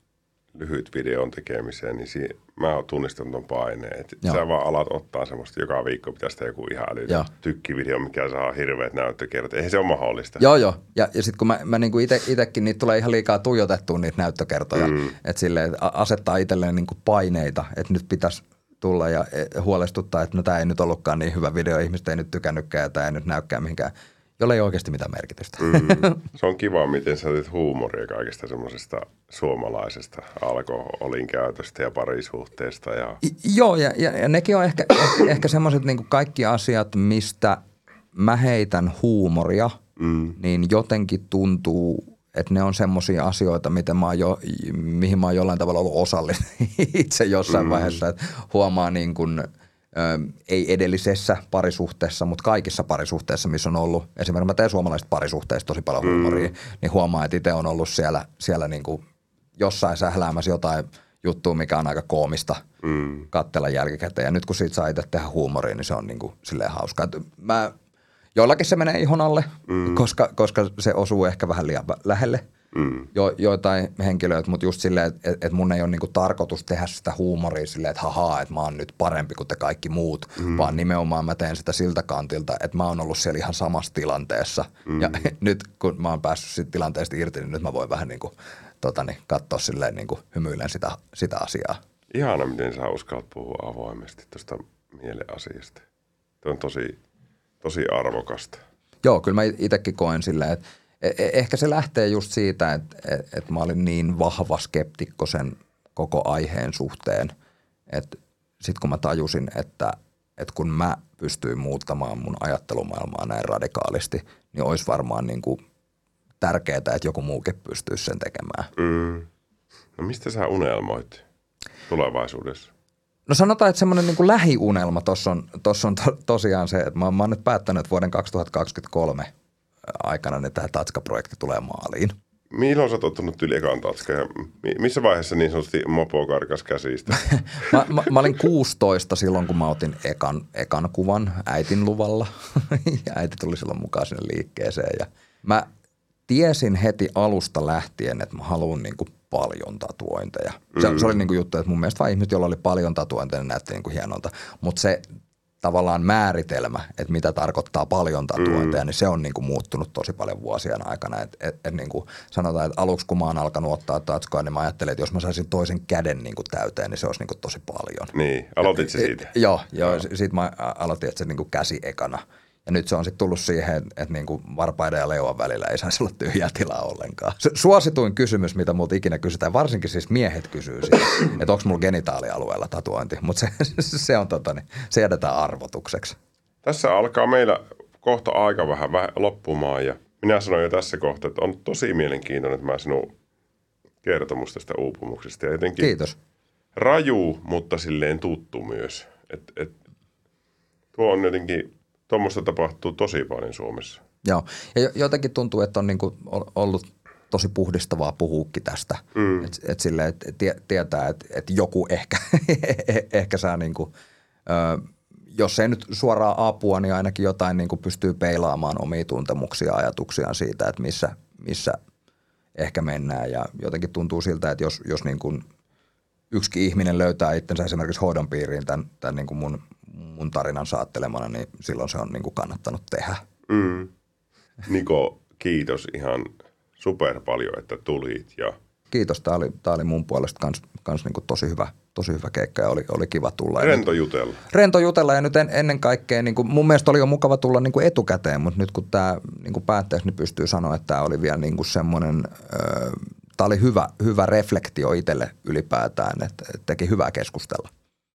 lyhyt videon tekemiseen, niin si- mä oon tunnistanut ton paineen. Että Joo. sä vaan alat ottaa semmoista, joka viikko pitäisi tehdä joku ihan älytön tykkivideo, mikä saa hirveät näyttökerrat. Eihän se ole mahdollista. Joo, joo. Ja, ja sitten kun mä, mä niinku ite, itekin, niitä tulee ihan liikaa tuijotettua niitä näyttökertoja. Mm. Että silleen asettaa itselleen niinku paineita, että nyt pitäisi tulla ja huolestuttaa, että no tää ei nyt ollutkaan niin hyvä video, ihmiset ei nyt tykännytkään ja tää ei nyt näykään mihinkään, jolla ei oikeasti mitään merkitystä. Mm. Se on kiva, miten sä otit huumoria kaikesta semmoisesta suomalaisesta alkoholin käytöstä ja parisuhteesta. Ja... I, joo, ja, ja, ja nekin on ehkä, ehkä, ehkä semmoiset niinku kaikki asiat, mistä mä heitän huumoria, mm. niin jotenkin tuntuu, että ne on semmoisia asioita, miten mä oon jo, mihin mä oon jollain tavalla ollut osallinen itse jossain mm. vaiheessa, että huomaa niin kuin, ö, ei edellisessä parisuhteessa, mutta kaikissa parisuhteissa, missä on ollut, esimerkiksi mä teen suomalaisista parisuhteista tosi paljon huumoria, mm. niin huomaa, että itse on ollut siellä, siellä niin kuin jossain sähläämässä jotain juttua, mikä on aika koomista mm. katsella jälkikäteen. Ja nyt kun siitä saa itse tehdä huumoria, niin se on niin kuin silleen hauskaa. Mä Joillakin se menee ihon alle, mm. koska, koska se osuu ehkä vähän liian lähelle mm. jo, joitain henkilöitä, mutta just silleen, että et, et mun ei ole niinku tarkoitus tehdä sitä huumoria silleen, että hahaa, että mä oon nyt parempi kuin te kaikki muut, mm. vaan nimenomaan mä teen sitä siltä kantilta, että mä oon ollut siellä ihan samassa tilanteessa. Mm. Ja nyt kun mä oon päässyt siitä tilanteesta irti, niin nyt mä voin vähän niinku, totani, katsoa silleen niinku hymyilen sitä, sitä asiaa. Ihana, miten sä uskallat puhua avoimesti tuosta mieleasiasta. Tuo on tosi... Tosi arvokasta. Joo, kyllä mä itsekin koen silleen, että ehkä se lähtee just siitä, että, että mä olin niin vahva skeptikko sen koko aiheen suhteen, että sitten kun mä tajusin, että, että kun mä pystyin muuttamaan mun ajattelumaailmaa näin radikaalisti, niin olisi varmaan niin kuin tärkeää, että joku muukin pystyisi sen tekemään. Mm. No mistä sä unelmoit tulevaisuudessa? No sanotaan, että semmoinen niin kuin lähiunelma tuossa on, tossa on to, tosiaan se, että mä, mä oon nyt päättänyt, että vuoden kaksituhattakaksikymmentäkolme aikana niin tämä Tatska-projekti tulee maaliin. Milloin sä oot ottanut yli ekan Tatska ja missä vaiheessa niin sanotusti mopo karkas käsistä? mä, mä, mä olin kuusitoista silloin, kun mä otin ekan, ekan kuvan äitin luvalla ja äiti tuli silloin mukaan sinne liikkeeseen ja mä tiesin heti alusta lähtien, että mä haluan niin kuin paljon tatuointeja. Se, mm. se oli niin kuin juttu, että mun mielestä vain ihmiset, joilla oli paljon tatuointeja, näytti niin kuin hienolta. Mutta se tavallaan määritelmä, että mitä tarkoittaa paljon tatuointeja, mm. niin se on niin kuin muuttunut tosi paljon vuosien aikana. Et, et, et niin kuin sanotaan, että aluksi kun mä oon alkanut ottaa tatskoa, niin mä ajattelin, että jos mä saisin toisen käden niin kuin täyteen, niin se olisi niin kuin tosi paljon. Niin, aloitit se siitä? Joo, joo, joo. Siitä mä aloitin, että se niin kuin käsi ekana. Ja nyt se on sitten tullut siihen, että, että niin kuin varpaiden ja leuan välillä ei saisi olla tyhjää tilaa ollenkaan. Suosituin kysymys, mitä multa ikinä kysytään, varsinkin siis miehet kysyy siitä, että onko mulla genitaalialueella tatuointi. Mutta se, se on tota, niin, se jätetään arvotukseksi. Tässä alkaa meillä kohta aika vähän, vähän loppumaan ja minä sanoin jo tässä kohtaa, että on tosi mielenkiintoinen, että mä sinun kertomus tästä uupumuksesta. Ja jotenkin Kiitos. Raju, mutta silleen tuttu myös. Et, et, tuo on jotenkin... Tuommoista tapahtuu tosi paljon Suomessa. Joo, ja jotenkin tuntuu, että on niinku ollut tosi puhdistavaa puhuukin tästä. Mm. Että et silleen, että tie, tietää, että et joku ehkä, ehkä saa niinku, ö, jos ei nyt suoraan apua, niin ainakin jotain niinku pystyy peilaamaan omia tuntemuksia ja ajatuksiaan siitä, että missä, missä ehkä mennään. Ja jotenkin tuntuu siltä, että jos, jos niinku yksikin ihminen löytää itsensä esimerkiksi hoidon piiriin tämän, tämän niinku mun mun tarinan saattelemana, niin silloin se on niin kuin kannattanut tehdä. Mm. Niko, kiitos ihan super paljon, että tulit. Ja... Kiitos, tää oli, tää oli mun puolesta kans, kans niin kuin tosi hyvä, tosi hyvä keikka ja oli, oli kiva tulla. Rento jutella. Rento jutella ja nyt en, ennen kaikkea, niin kuin, mun mielestä oli jo mukava tulla niin kuin etukäteen, mutta nyt kun tää niin kuin päätteeksi, niin pystyy sanoa, että tää oli vielä niin kuin semmoinen, äh, tää oli hyvä, hyvä reflektio itselle ylipäätään, että teki hyvää keskustella.